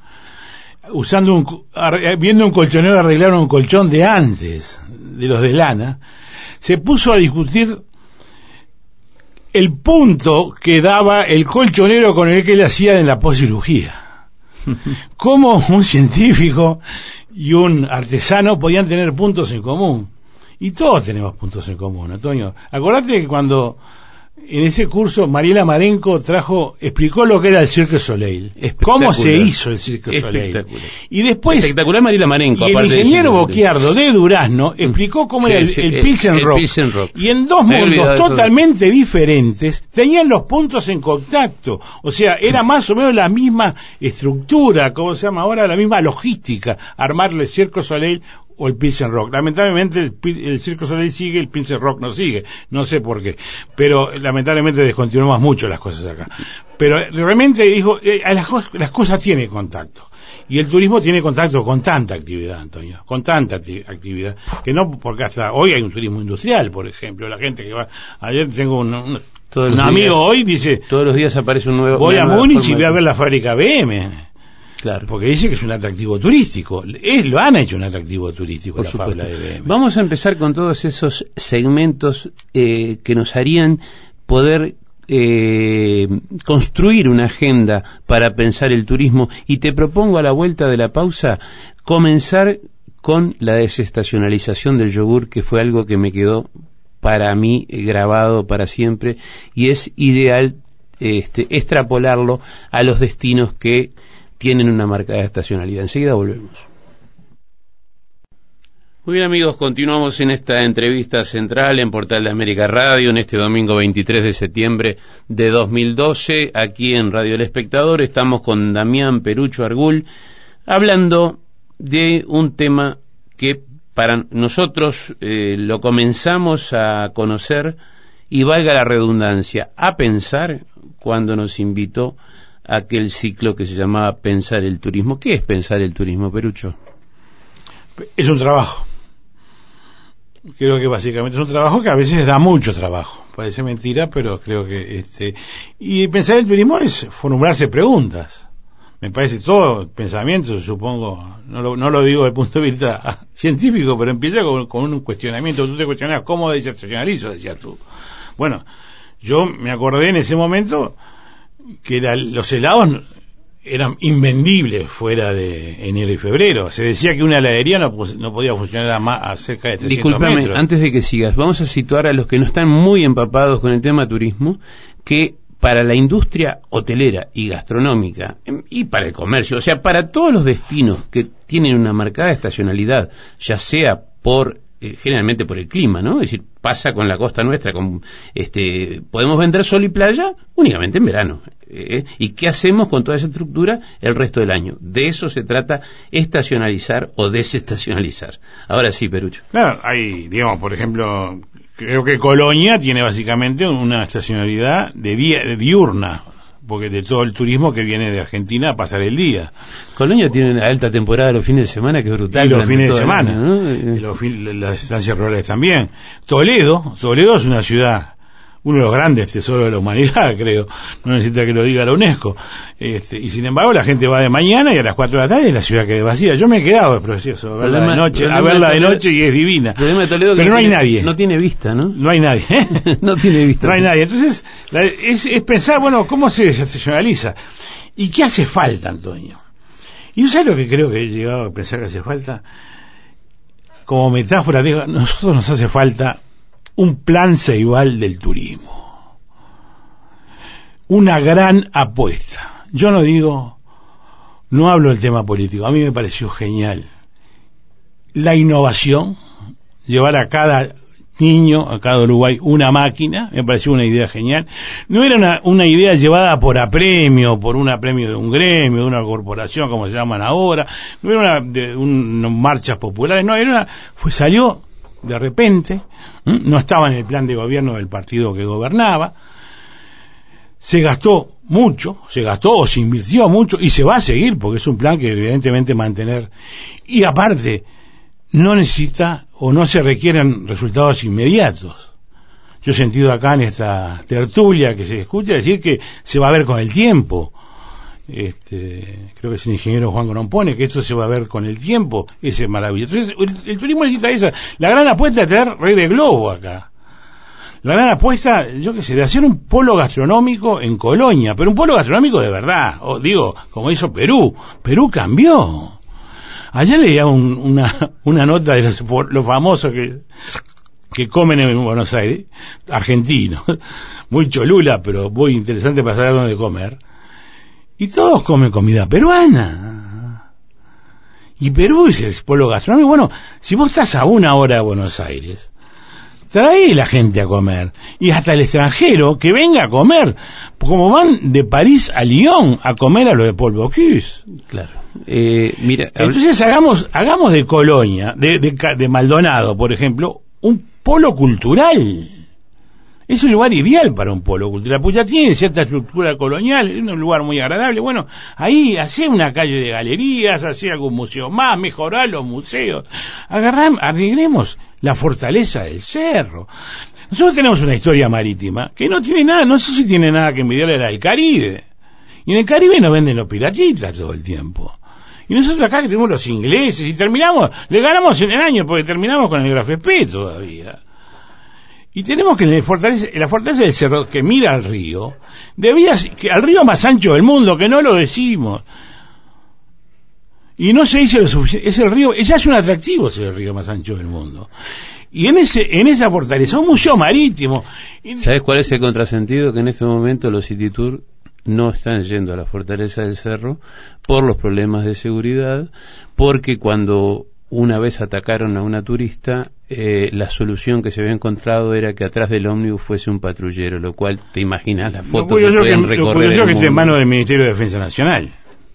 viendo un colchonero arreglar un colchón de antes, de los de lana, se puso a discutir el punto que daba el colchonero con el que él hacía en la poscirugía. Cómo un científico y un artesano podían tener puntos en común. Y todos tenemos puntos en común, Antonio. Acordate que cuando en ese curso Mariela Marenco explicó lo que era el Cirque du Soleil, cómo se hizo el Cirque du Soleil. Y después, espectacular Mariela Marenco, y el ingeniero Bocchiardo de Durazno explicó cómo era el Pilsen Rock. Y en dos mundos totalmente diferentes tenían los puntos en contacto. O sea, era más o menos la misma estructura, como se llama ahora, la misma logística, armarle el Cirque du Soleil o el Pilsen Rock. Lamentablemente el Cirque du Soleil sigue, el Pilsen Rock no sigue, no sé por qué, pero lamentablemente descontinuamos mucho las cosas acá. Pero realmente dijo, las cosas tienen contacto, y el turismo tiene contacto con tanta actividad, Antonio, con tanta actividad, que no, porque hasta hoy hay un turismo industrial, por ejemplo, la gente que va, ayer tengo un amigo hoy dice, todos los días aparece un nuevo, voy a Múnich y voy a ver la fábrica BM. Claro. Porque dice que es un atractivo turístico. Lo han hecho un atractivo turístico, por la supuesto. fábrica de BM. Vamos a empezar con todos esos segmentos que nos harían poder construir una agenda para pensar el turismo, y te propongo a la vuelta de la pausa comenzar con la desestacionalización del yogur, que fue algo que me quedó para mí grabado para siempre, y es ideal extrapolarlo a los destinos que tienen una marcada estacionalidad. Enseguida volvemos. Muy bien, amigos, continuamos en esta entrevista central en Portal de América Radio en este domingo 23 de septiembre de 2012, aquí en Radio El Espectador. Estamos con Damián Perucho Argul hablando de un tema que para nosotros lo comenzamos a conocer, y valga la redundancia, a pensar cuando nos invitó aquel ciclo que se llamaba Pensar el Turismo. ¿Qué es pensar el turismo, Perucho? Es un trabajo. Creo que básicamente es un trabajo que a veces da mucho trabajo. Parece mentira, pero creo que y pensar el turismo es formularse preguntas. Me parece todo pensamiento, supongo, no lo digo desde el punto de vista científico, pero empieza con un cuestionamiento. Tú te cuestionas cómo desestacionalizo, decías tú. Bueno, yo me acordé en ese momento que los helados eran invendibles fuera de enero y febrero. Se decía que una heladería no podía funcionar a cerca de 300 Discúlpame, metros. Antes de que sigas, vamos a situar a los que no están muy empapados con el tema turismo, que para la industria hotelera y gastronómica, y para el comercio, o sea, para todos los destinos que tienen una marcada estacionalidad, ya sea generalmente por el clima, ¿no? Es decir, pasa con la costa nuestra, podemos vender sol y playa únicamente en verano. ¿Y qué hacemos con toda esa estructura el resto del año? De eso se trata, estacionalizar o desestacionalizar. Ahora sí, Perucho. Claro, hay, digamos, por ejemplo, creo que Colonia tiene básicamente una estacionalidad diurna, porque de todo el turismo que viene de Argentina a pasar el día. Colonia tiene una alta temporada los fines de semana que es brutal. Y los fines de semana, ¿no? Y las estancias rurales también. Toledo es una ciudad, uno de los grandes tesoros de la humanidad, creo. No necesita que lo diga la UNESCO. Y sin embargo la gente va de mañana y a las 4 de la tarde la ciudad queda vacía. Yo me he quedado de proceso a verla de noche y es divina. Problema de Toledo, pero no hay nadie. No tiene vista, ¿no? No hay nadie. No tiene vista. No hay nadie. Entonces es pensar, bueno, ¿cómo se excepcionaliza? ¿Y qué hace falta, Antonio? Y yo sé lo que creo que he llegado a pensar que hace falta. Como metáfora, digo, nosotros nos hace falta un plan Ceibal del turismo. Una gran apuesta. Yo no hablo del tema político, a mí me pareció genial. La innovación, llevar a cada niño, a cada Uruguay, una máquina, me pareció una idea genial. No era una idea llevada por apremio, por un apremio de un gremio, de una corporación, como se llaman ahora, no era de marchas populares, no, salió de repente, no estaba en el plan de gobierno del partido que gobernaba, se gastó o se invirtió mucho y se va a seguir porque es un plan que evidentemente mantener, y aparte no necesita o no se requieren resultados inmediatos. Yo he sentido acá en esta tertulia que se escucha decir que se va a ver con el tiempo. Creo que es el ingeniero Juan Grompone, que esto se va a ver con el tiempo, ese es maravilloso. Entonces el turismo necesita esa, la gran apuesta de traer Rey de Globo acá, la gran apuesta, yo qué sé, de hacer un polo gastronómico en Colonia, pero un polo gastronómico de verdad, como hizo Perú cambió. Ayer leía una nota de los famosos que comen en Buenos Aires, argentinos, muy cholula, pero muy interesante para saber dónde comer. Y todos comen comida peruana. Y Perú es el polo gastronómico. Bueno, si vos estás a 1 hora de Buenos Aires, trae la gente a comer. Y hasta el extranjero que venga a comer. Como van de París a Lyon a comer a lo de Paul Bocuse. Claro. Mira, entonces hagamos de Colonia, de Maldonado, por ejemplo, un polo cultural. Es un lugar ideal para un polo cultural, pues ya tiene cierta estructura colonial, es un lugar muy agradable. Bueno, ahí hacé una calle de galerías, hacé algún museo más, mejorar los museos, arreglemos la fortaleza del cerro. Nosotros tenemos una historia marítima que no tiene nada, no sé si tiene nada que envidiarle a la del Caribe. Y en el Caribe nos venden los piratitas todo el tiempo. Y nosotros acá que tenemos los ingleses y le ganamos en el año porque terminamos con el Grafespé todavía. Y tenemos que la fortaleza del cerro que mira al río, al río más ancho del mundo, que no lo decimos. Y no se dice lo suficiente, es el río, ya es un atractivo ser el río más ancho del mundo. Y en esa fortaleza, un museo marítimo. ¿Sabes cuál es el contrasentido? Que en este momento los City Tour no están yendo a la fortaleza del cerro por los problemas de seguridad, porque cuando una vez atacaron a una turista, la solución que se había encontrado era que atrás del ómnibus fuese un patrullero, lo cual te imaginas la foto que pueden recorrer. Lo que es en manos del Ministerio de Defensa Nacional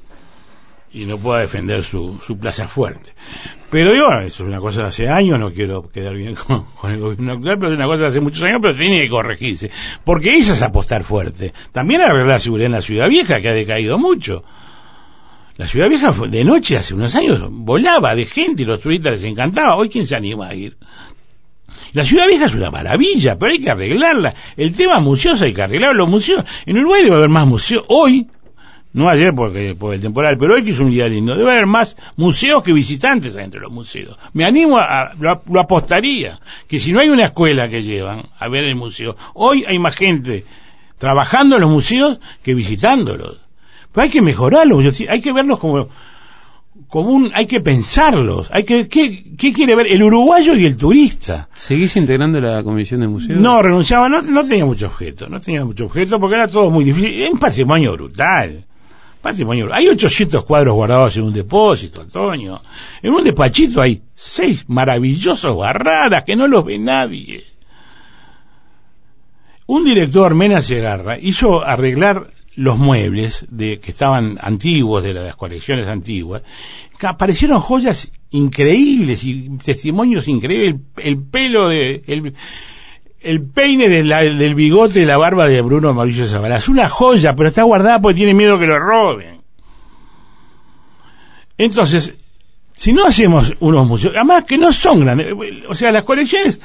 y no pueda defender su plaza fuerte. Pero digo, eso es una cosa de hace años, no quiero quedar bien con el gobierno actual, pero es una cosa de hace muchos años, pero tiene que corregirse, porque eso es apostar fuerte. También arreglar la seguridad en la Ciudad Vieja, que ha decaído mucho. La Ciudad Vieja de noche hace unos años volaba de gente y los turistas les encantaba. Hoy ¿quién se anima a ir? La Ciudad Vieja es una maravilla, pero hay que arreglarla. El tema museos hay que arreglar. Los museos, en Uruguay debe haber más museos hoy, no ayer por el temporal, pero hoy que es un día lindo, debe haber más museos que visitantes entre los museos. Me animo lo apostaría, que si no hay una escuela que llevan a ver el museo, hoy hay más gente trabajando en los museos que visitándolos. Pero hay que mejorarlos, hay que verlos como hay que pensarlos, ¿qué quiere ver el uruguayo y el turista? ¿Seguís integrando la comisión de museos? No, renunciaba, no tenía mucho objeto, porque era todo muy difícil, es un patrimonio brutal. Hay 800 cuadros guardados en un depósito, Antonio. En un despachito hay 6 maravillosos Barradas que no los ve nadie. Un director, Mena Segarra, hizo arreglar los muebles que estaban antiguos, de las colecciones antiguas, que aparecieron joyas increíbles y testimonios increíbles, el pelo el peine del bigote y la barba de Bruno Mauricio Zavala. Es una joya, pero está guardada porque tiene miedo que lo roben. Entonces, si no hacemos unos museos, además que no son grandes, o sea, las colecciones,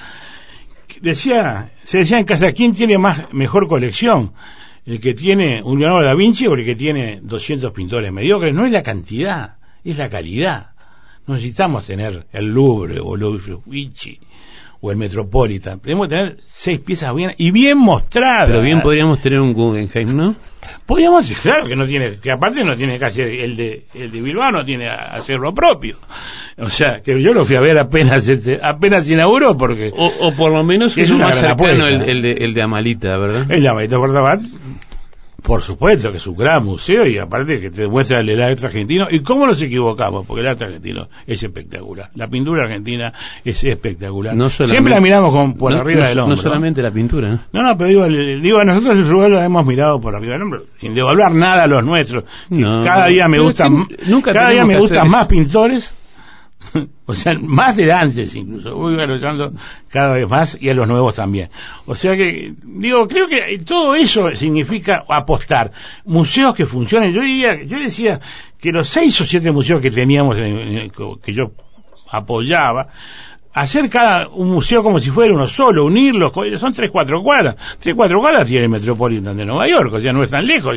se decía en casa, ¿quién tiene mejor colección? ¿El que tiene un Leonardo da Vinci o el que tiene 200 pintores mediocres? No es la cantidad, es la calidad. No necesitamos tener el Louvre o el Uffizi o el Metropolitan. Tenemos que tener 6 piezas bien mostradas. Pero bien podríamos tener un Guggenheim, ¿no? Podríamos, claro, que aparte no tiene casi el de Bilbao, no tiene hacer lo propio. O sea, que yo lo fui a ver apenas inauguró, porque o por lo menos es uno una más gran cercano, apuesta. el de Amalita, ¿verdad? El de Amalita Portabat, por supuesto que es un gran museo, y aparte que te demuestra el arte argentino. ¿Y cómo nos equivocamos? Porque el arte argentino es espectacular. La pintura argentina es espectacular. Siempre la miramos por arriba del hombro. No solamente la pintura, ¿no? No, pero digo, nosotros en Uruguay la hemos mirado por arriba del hombro, sin devaluar nada a los nuestros. No, cada día me gustan más pintores. O sea, más de antes incluso, voy valorando cada vez más, y a los nuevos también. O sea que, creo que todo eso significa apostar. Museos que funcionen. Yo decía que los 6 o 7 museos que teníamos, que yo apoyaba, hacer un museo como si fuera uno solo, unirlos, son 3-4 cuadras. 3-4 cuadras tiene el Metropolitan de Nueva York, o sea, no es tan lejos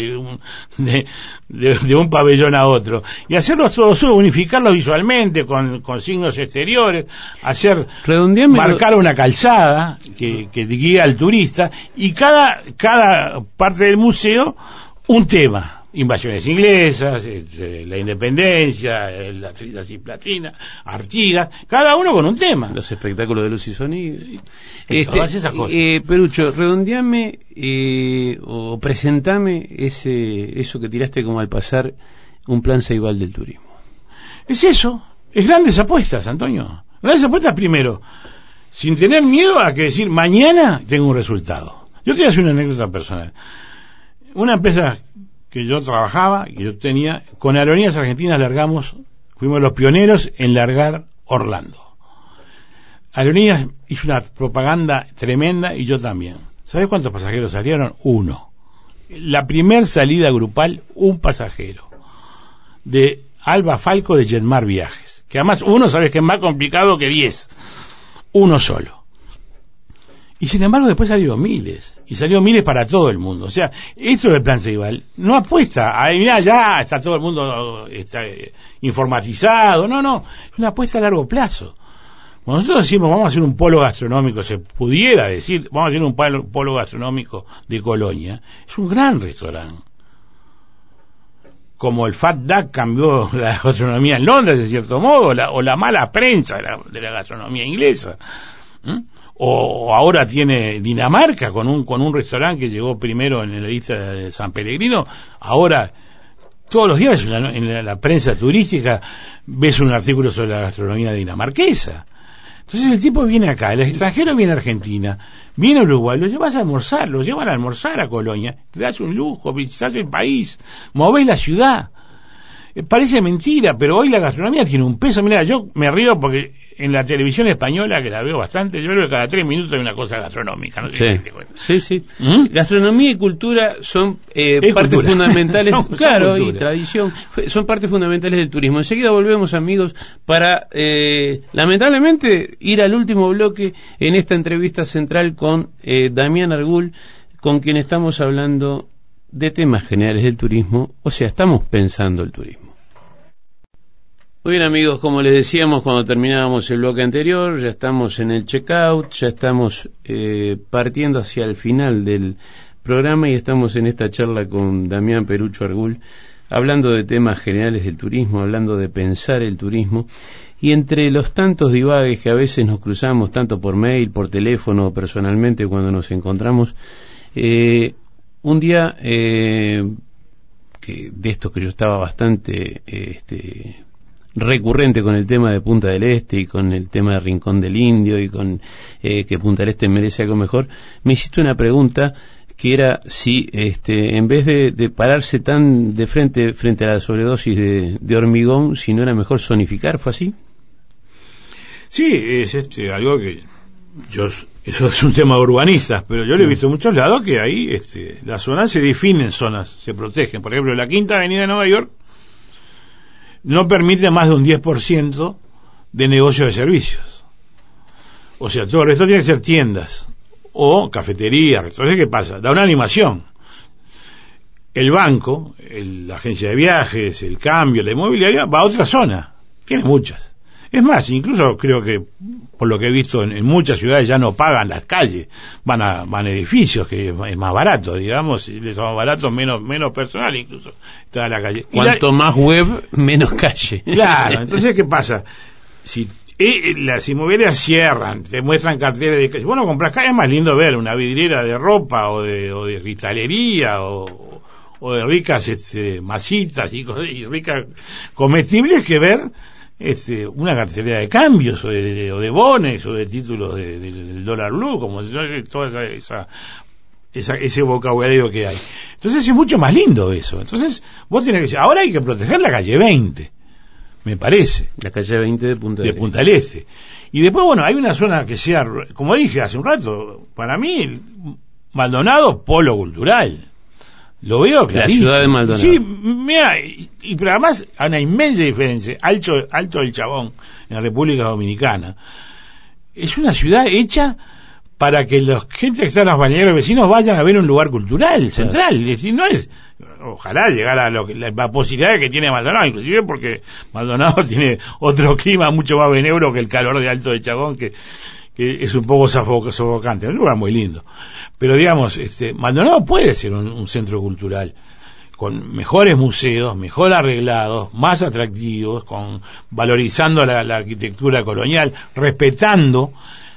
de un pabellón a otro. Y hacerlos todos solo, unificarlos visualmente, con signos exteriores, marcar una calzada que guía al turista, y cada parte del museo, un tema. Invasiones inglesas, la independencia, la Cisplatina, Artigas, cada uno con un tema. Los espectáculos de luz y sonido. Todas esas cosas. Perucho, redondeame o presentame eso que tiraste como al pasar, un plan Ceibal del turismo. Es eso, es grandes apuestas, Antonio. Grandes apuestas primero, sin tener miedo a que decir, mañana tengo un resultado. Yo te voy a hacer una anécdota personal. Una empresa que yo trabajaba, que yo tenía, con Aerolíneas Argentinas fuimos los pioneros en largar Orlando. Aerolíneas hizo una propaganda tremenda, y yo también. ¿Sabés cuántos pasajeros salieron? 1. La primer salida grupal, 1 pasajero. De Alba Falco de Jetmar Viajes. Que además uno, sabes que es más complicado que 10. 1 solo. Y sin embargo después salieron miles, y salió miles para todo el mundo. O sea, esto del plan Ceibal no apuesta a, mirá, ya está todo el mundo informatizado, no, es una apuesta a largo plazo. Cuando nosotros decimos vamos a hacer un polo gastronómico, se pudiera decir vamos a hacer un polo gastronómico de Colonia, es un gran restaurante. Como el Fat Duck cambió la gastronomía en Londres, de cierto modo, o la mala prensa de la gastronomía inglesa. O ahora tiene Dinamarca con un restaurante que llegó primero en la lista de San Pellegrino. Ahora todos los días en la prensa turística ves un artículo sobre la gastronomía dinamarquesa. Entonces el tipo viene acá, el extranjero viene a Argentina, viene a Uruguay, lo llevan a almorzar a Colonia, te das un lujo, visitas el país, movés la ciudad. Parece mentira, pero hoy la gastronomía tiene un peso. Mira, yo me río porque en la televisión española, que la veo bastante, yo veo que cada 3 minutos hay una cosa gastronómica, ¿no? Sí. Gastronomía y cultura son partes fundamentales, claro, y tradición, son partes fundamentales del turismo. Enseguida volvemos, amigos, para lamentablemente ir al último bloque en esta entrevista central con Damián Argul, con quien estamos hablando de temas generales del turismo, o sea, estamos pensando el turismo. Muy bien, amigos, como les decíamos cuando terminábamos el bloque anterior, ya estamos en el checkout, ya estamos partiendo hacia el final del programa, y estamos en esta charla con Damián Perucho Argul, hablando de temas generales del turismo, hablando de pensar el turismo, y entre los tantos divagues que a veces nos cruzamos, tanto por mail, por teléfono o personalmente cuando nos encontramos, un día que de estos que yo estaba bastante recurrente con el tema de Punta del Este y con el tema de Rincón del Indio y con que Punta del Este merece algo mejor, me hiciste una pregunta que era si en vez de pararse tan de frente a la sobredosis de hormigón, si no era mejor zonificar. ¿Fue así? Sí, es algo que Eso es un tema de urbanistas, pero yo lo he visto en muchos lados que ahí las zonas se definen zonas, se protegen. Por ejemplo, la Quinta Avenida de Nueva York no permite más de un 10% de negocio de servicios. O sea, todo el resto tiene que ser tiendas o cafeterías. Entonces, ¿qué pasa? Da una animación. El banco, la agencia de viajes, el cambio, la inmobiliaria, va a otra zona. Tiene muchas. Es más, incluso creo que, por lo que he visto, en muchas ciudades ya no pagan las calles, van a edificios, que es más barato, digamos, y les es más barato, menos personal incluso, está en la calle. Cuanto más web, menos calle. Crclaro, entonces, ¿qué pasa? Si las inmobiliarias cierran, te muestran carteles de calle, bueno, compras calle, es más lindo ver una vidriera de ropa o de cristalería o de ricas masitas y ricas comestibles que ver una cartelera de cambios o de bonos o de títulos del dólar blue, como toda ese vocabulario que hay. Entonces es mucho más lindo eso. Entonces vos tenés que decir, ahora hay que proteger la calle 20, me parece. La calle 20 de Punta del Este. Y después, bueno, hay una zona que sea, como dije hace un rato, para mí, Maldonado, polo cultural. Lo veo clarísimo. La ciudad de Maldonado. Sí, mira, pero además hay una inmensa diferencia. Alto del Chabón, en la República Dominicana. Es una ciudad hecha para que la gente que está en los balnearios vecinos vayan a ver un lugar cultural, central. Claro. Es decir, no es, ojalá llegara a la posibilidad que tiene Maldonado, inclusive porque Maldonado tiene otro clima mucho más benévolo que el calor de Alto del Chabón, que es un poco sofocante. Es un lugar muy lindo. Pero digamos, Maldonado puede ser un centro cultural con mejores museos, mejor arreglados, más atractivos, valorizando la arquitectura colonial, respetando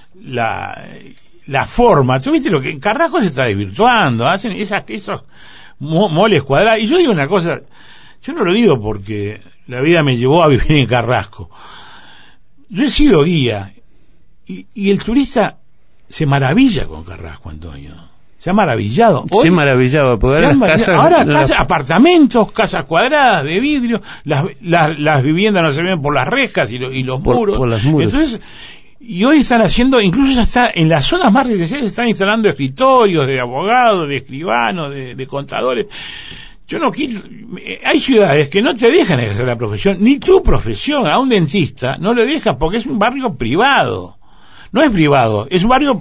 la forma. ¿Tú viste lo que en Carrasco se está desvirtuando? Hacen esos moles cuadrados. Y yo digo una cosa, yo no lo digo porque la vida me llevó a vivir en Carrasco. Yo he sido guía y el turista se maravilla con Carrasco, Antonio. Se ha maravillado. Se maravillaba, porque ahora casas, apartamentos, casas cuadradas de vidrio, las viviendas no se ven por las rejas y los muros. Por las muros. Entonces, y hoy están haciendo, incluso ya está en las zonas más residenciales, están instalando escritorios de abogados, de escribanos, de contadores. Yo no quiero, hay ciudades que no te dejan ejercer la profesión, ni tu profesión. A un dentista no le dejan porque es un barrio privado. No es privado, es un barrio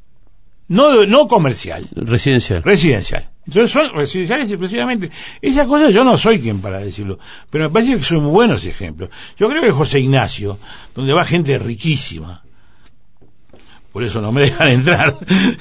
no comercial. Residencial. Entonces son residenciales exclusivamente. Esa cosa yo no soy quien para decirlo, pero me parece que son muy buenos ejemplos. Yo creo que José Ignacio, donde va gente riquísima, por eso no me dejan entrar.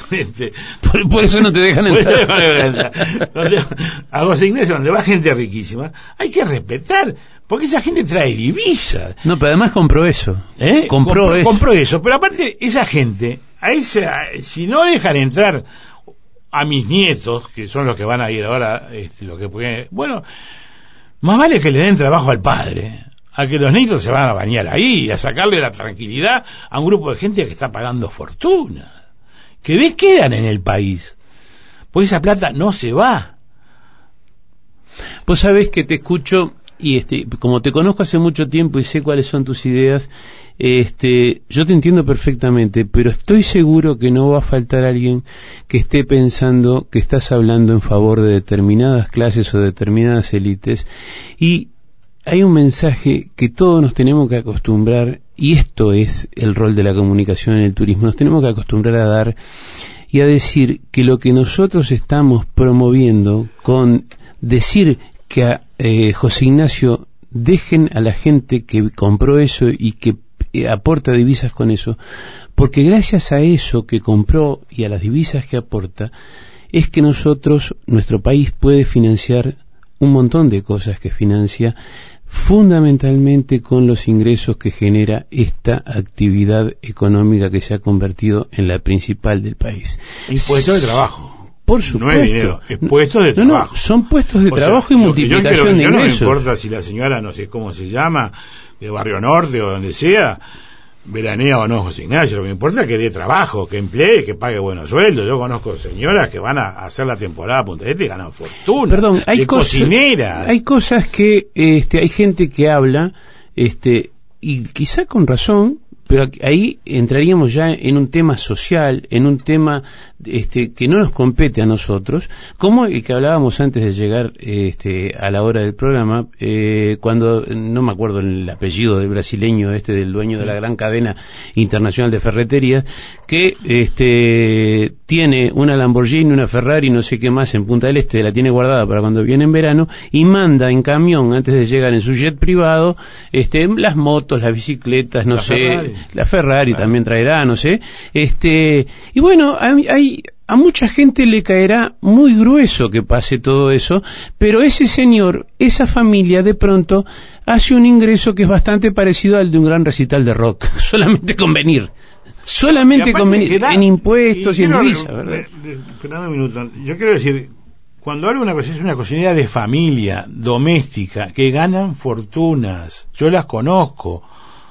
Por eso no te dejan entrar. A José Ignacio, donde va gente riquísima, hay que respetar, porque esa gente trae divisas. No, pero además compró eso. Compró eso, pero aparte esa gente, si no dejan entrar a mis nietos, que son los que van a ir ahora, bueno, más vale que le den trabajo al padre, a que los nietos se van a bañar ahí, a sacarle la tranquilidad a un grupo de gente que está pagando fortuna, que quedan en el país, porque esa plata no se va. Vos sabés que te escucho y como te conozco hace mucho tiempo y sé cuáles son tus ideas, yo te entiendo perfectamente, pero estoy seguro que no va a faltar alguien que esté pensando que estás hablando en favor de determinadas clases o determinadas élites, y hay un mensaje que todos nos tenemos que acostumbrar, y esto es el rol de la comunicación en el turismo. Nos tenemos que acostumbrar a dar y a decir que lo que nosotros estamos promoviendo con decir que a José Ignacio dejen a la gente que compró eso y que aporta divisas con eso, porque gracias a eso que compró y a las divisas que aporta, es que nuestro país puede financiar un montón de cosas que financia, fundamentalmente con los ingresos que genera esta actividad económica que se ha convertido en la principal del país. Impuestos de trabajo. Por supuesto. No es dinero, es puestos de trabajo. Son puestos de trabajo y multiplicación de ingresos. No me importa si la señora, no sé cómo se llama, de Barrio Norte o donde sea, veranea o no José Ignacio. Lo que me importa es que dé trabajo, que emplee, que pague buenos sueldos. Yo conozco señoras que van a hacer la temporada a Punta del Este y ganan fortuna. Perdón, hay cocineras. Hay cosas que hay gente que habla, y quizá con razón, pero ahí entraríamos ya en un tema social, en un tema que no nos compete a nosotros, como el que hablábamos antes de llegar a la hora del programa, cuando, no me acuerdo el apellido del brasileño del dueño de la gran cadena internacional de ferreterías, que tiene una Lamborghini, una Ferrari, no sé qué más en Punta del Este, la tiene guardada para cuando viene en verano, y manda en camión, antes de llegar en su jet privado, las motos, las bicicletas, no sé, Ferrari. La Ferrari también traerá, no sé, y bueno, a mucha gente le caerá muy grueso que pase todo eso, pero ese señor, esa familia, de pronto hace un ingreso que es bastante parecido al de un gran recital de rock, solamente con venir en impuestos y en divisa, ¿verdad? Espera un minuto, yo quiero decir, cuando hablo de una cosa, es una cocinera de familia, doméstica, que ganan fortunas, yo las conozco,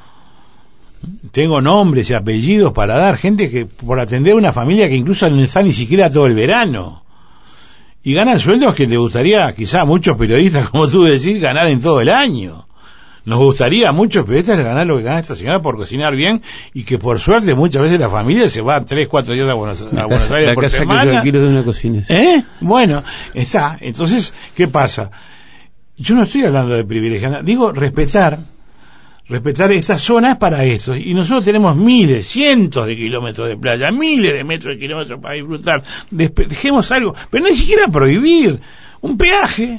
tengo nombres y apellidos para dar, gente que por atender a una familia que incluso no está ni siquiera todo el verano, y ganan sueldos que le gustaría quizá a muchos periodistas, como tú decís, ganar en todo el año. Nos gustaría a muchos periodistas ganar lo que gana esta señora por cocinar bien, y que por suerte muchas veces la familia se va 3-4 días a Buenos Aires por semana. Que yo alquilo de una cocina. Bueno, está. Entonces, ¿qué pasa? Yo no estoy hablando de privilegiar, digo respetar estas zonas para eso, y nosotros tenemos miles, cientos de kilómetros de playa, miles de metros de kilómetros para disfrutar. Dejemos algo, pero ni siquiera prohibir un peaje.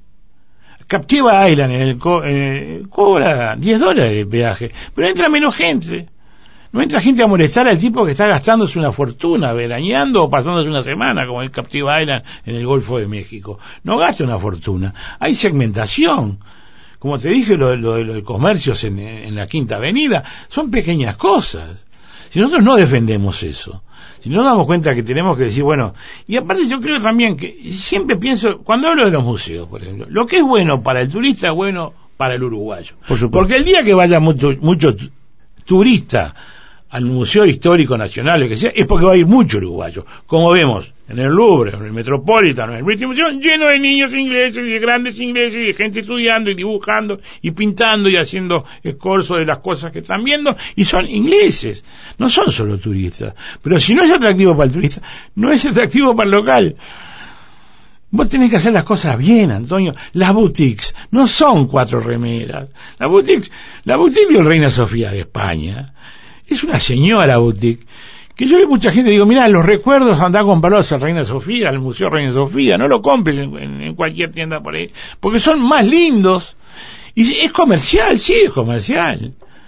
Captiva Island cobra $10 el peaje, pero entra menos gente. No entra gente a molestar al tipo que está gastándose una fortuna veraneando o pasándose una semana, como el Captiva Island en el Golfo de México. No gasta una fortuna. Hay segmentación. Como te dije, lo de los comercios en la Quinta Avenida, son pequeñas cosas. Si nosotros no defendemos eso, si no nos damos cuenta que tenemos que decir, bueno, y aparte yo creo también que siempre pienso, cuando hablo de los museos, por ejemplo, lo que es bueno para el turista es bueno para el uruguayo. Por supuesto. Porque el día que vaya mucho turista al Museo Histórico Nacional, lo que sea, es porque va a ir mucho uruguayo, como vemos en el Louvre, en el Metropolitan, en el British Museum, lleno de niños ingleses y de grandes ingleses y de gente estudiando y dibujando y pintando y haciendo escorzo de las cosas que están viendo, y son ingleses, no son solo turistas. Pero si no es atractivo para el turista, no es atractivo para el local. Vos tenés que hacer las cosas bien, Antonio. Las boutiques no son 4 remeras. La boutique de Reina Sofía de España es una señora boutique, que yo le mucha gente digo, mirá, los recuerdos andá a comprarlos a Reina Sofía, al Museo Reina Sofía, no lo compres en cualquier tienda por ahí, porque son más lindos, y es comercial, sí es comercial,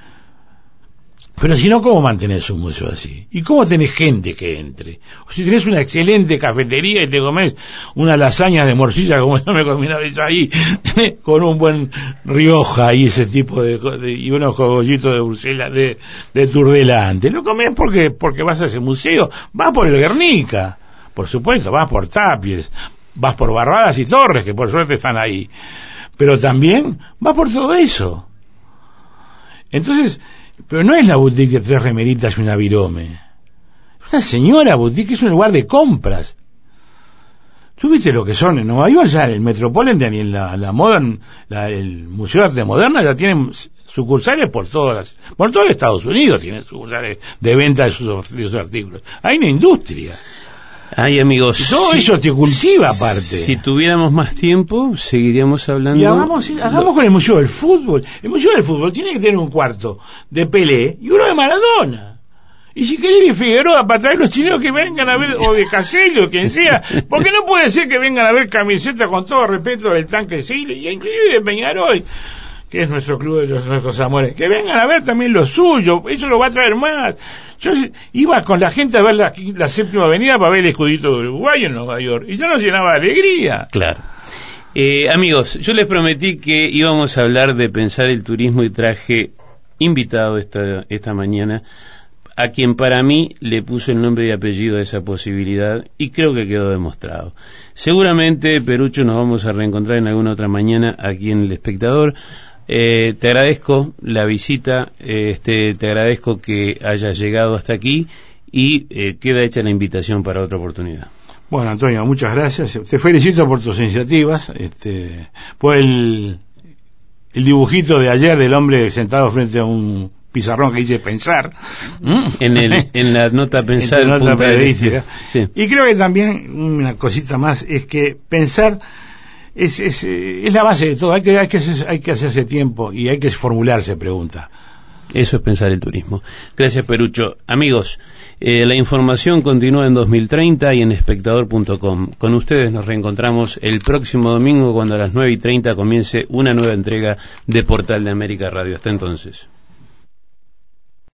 pero si no, ¿cómo mantenés un museo así? ¿Y cómo tenés gente que entre? O si tenés una excelente cafetería y te comés una lasaña de morcilla como yo me comí una vez ahí, con un buen Rioja y ese tipo y unos cogollitos de Bruselas, de Turdelante, lo comés porque vas a ese museo, vas por el Guernica, por supuesto, vas por Tapies, vas por Barradas y Torres, que por suerte están ahí, pero también vas por todo eso. Entonces, pero no es la boutique de 3 remeritas y una virome. Es una señora boutique, es un lugar de compras. ¿Tú viste lo que son en Nueva York? Ya el Metropolitan y la Modern, el Museo de Arte Moderna ya tienen sucursales por todo Estados Unidos, tienen sucursales de venta de sus artículos. Hay una industria. Ay, amigos, y todo eso te cultiva aparte. Si tuviéramos más tiempo, seguiríamos hablando. Y hagamos con el Museo del Fútbol. El Museo del Fútbol tiene que tener un cuarto de Pelé y uno de Maradona. Y si querés de Figueroa, para traer los chilenos que vengan a ver, o de Casello, quien sea, porque no puede ser que vengan a ver camisetas, con todo respeto, del Tanque Sigle, y inclusive de Peñarol, que es nuestro club de nuestros amores, que vengan a ver también lo suyo, eso lo va a traer más. Yo iba con la gente a ver la Séptima Avenida para ver el escudito de Uruguay en Nueva York, y yo nos llenaba de alegría. Claro. Amigos, yo les prometí que íbamos a hablar de pensar el turismo y traje invitado esta mañana a quien para mí le puso el nombre y apellido a esa posibilidad, y creo que quedó demostrado. Seguramente, Perucho, nos vamos a reencontrar en alguna otra mañana aquí en El Espectador. Te agradezco la visita, te agradezco que hayas llegado hasta aquí, y queda hecha la invitación para otra oportunidad. Bueno, Antonio, muchas gracias. Te felicito por tus iniciativas. Por el dibujito de ayer del hombre sentado frente a un pizarrón que dice pensar. En la nota pensar. En la nota periodística. Sí. Y creo que también una cosita más es que pensar es la base de todo. Hay que hacerse tiempo y hay que formularse preguntas. Eso es pensar el turismo. Gracias, Perucho. Amigos, la información continúa en 2030 y en espectador.com. Con ustedes nos reencontramos el próximo domingo cuando a las 9:30 comience una nueva entrega de Portal de América Radio. Hasta entonces.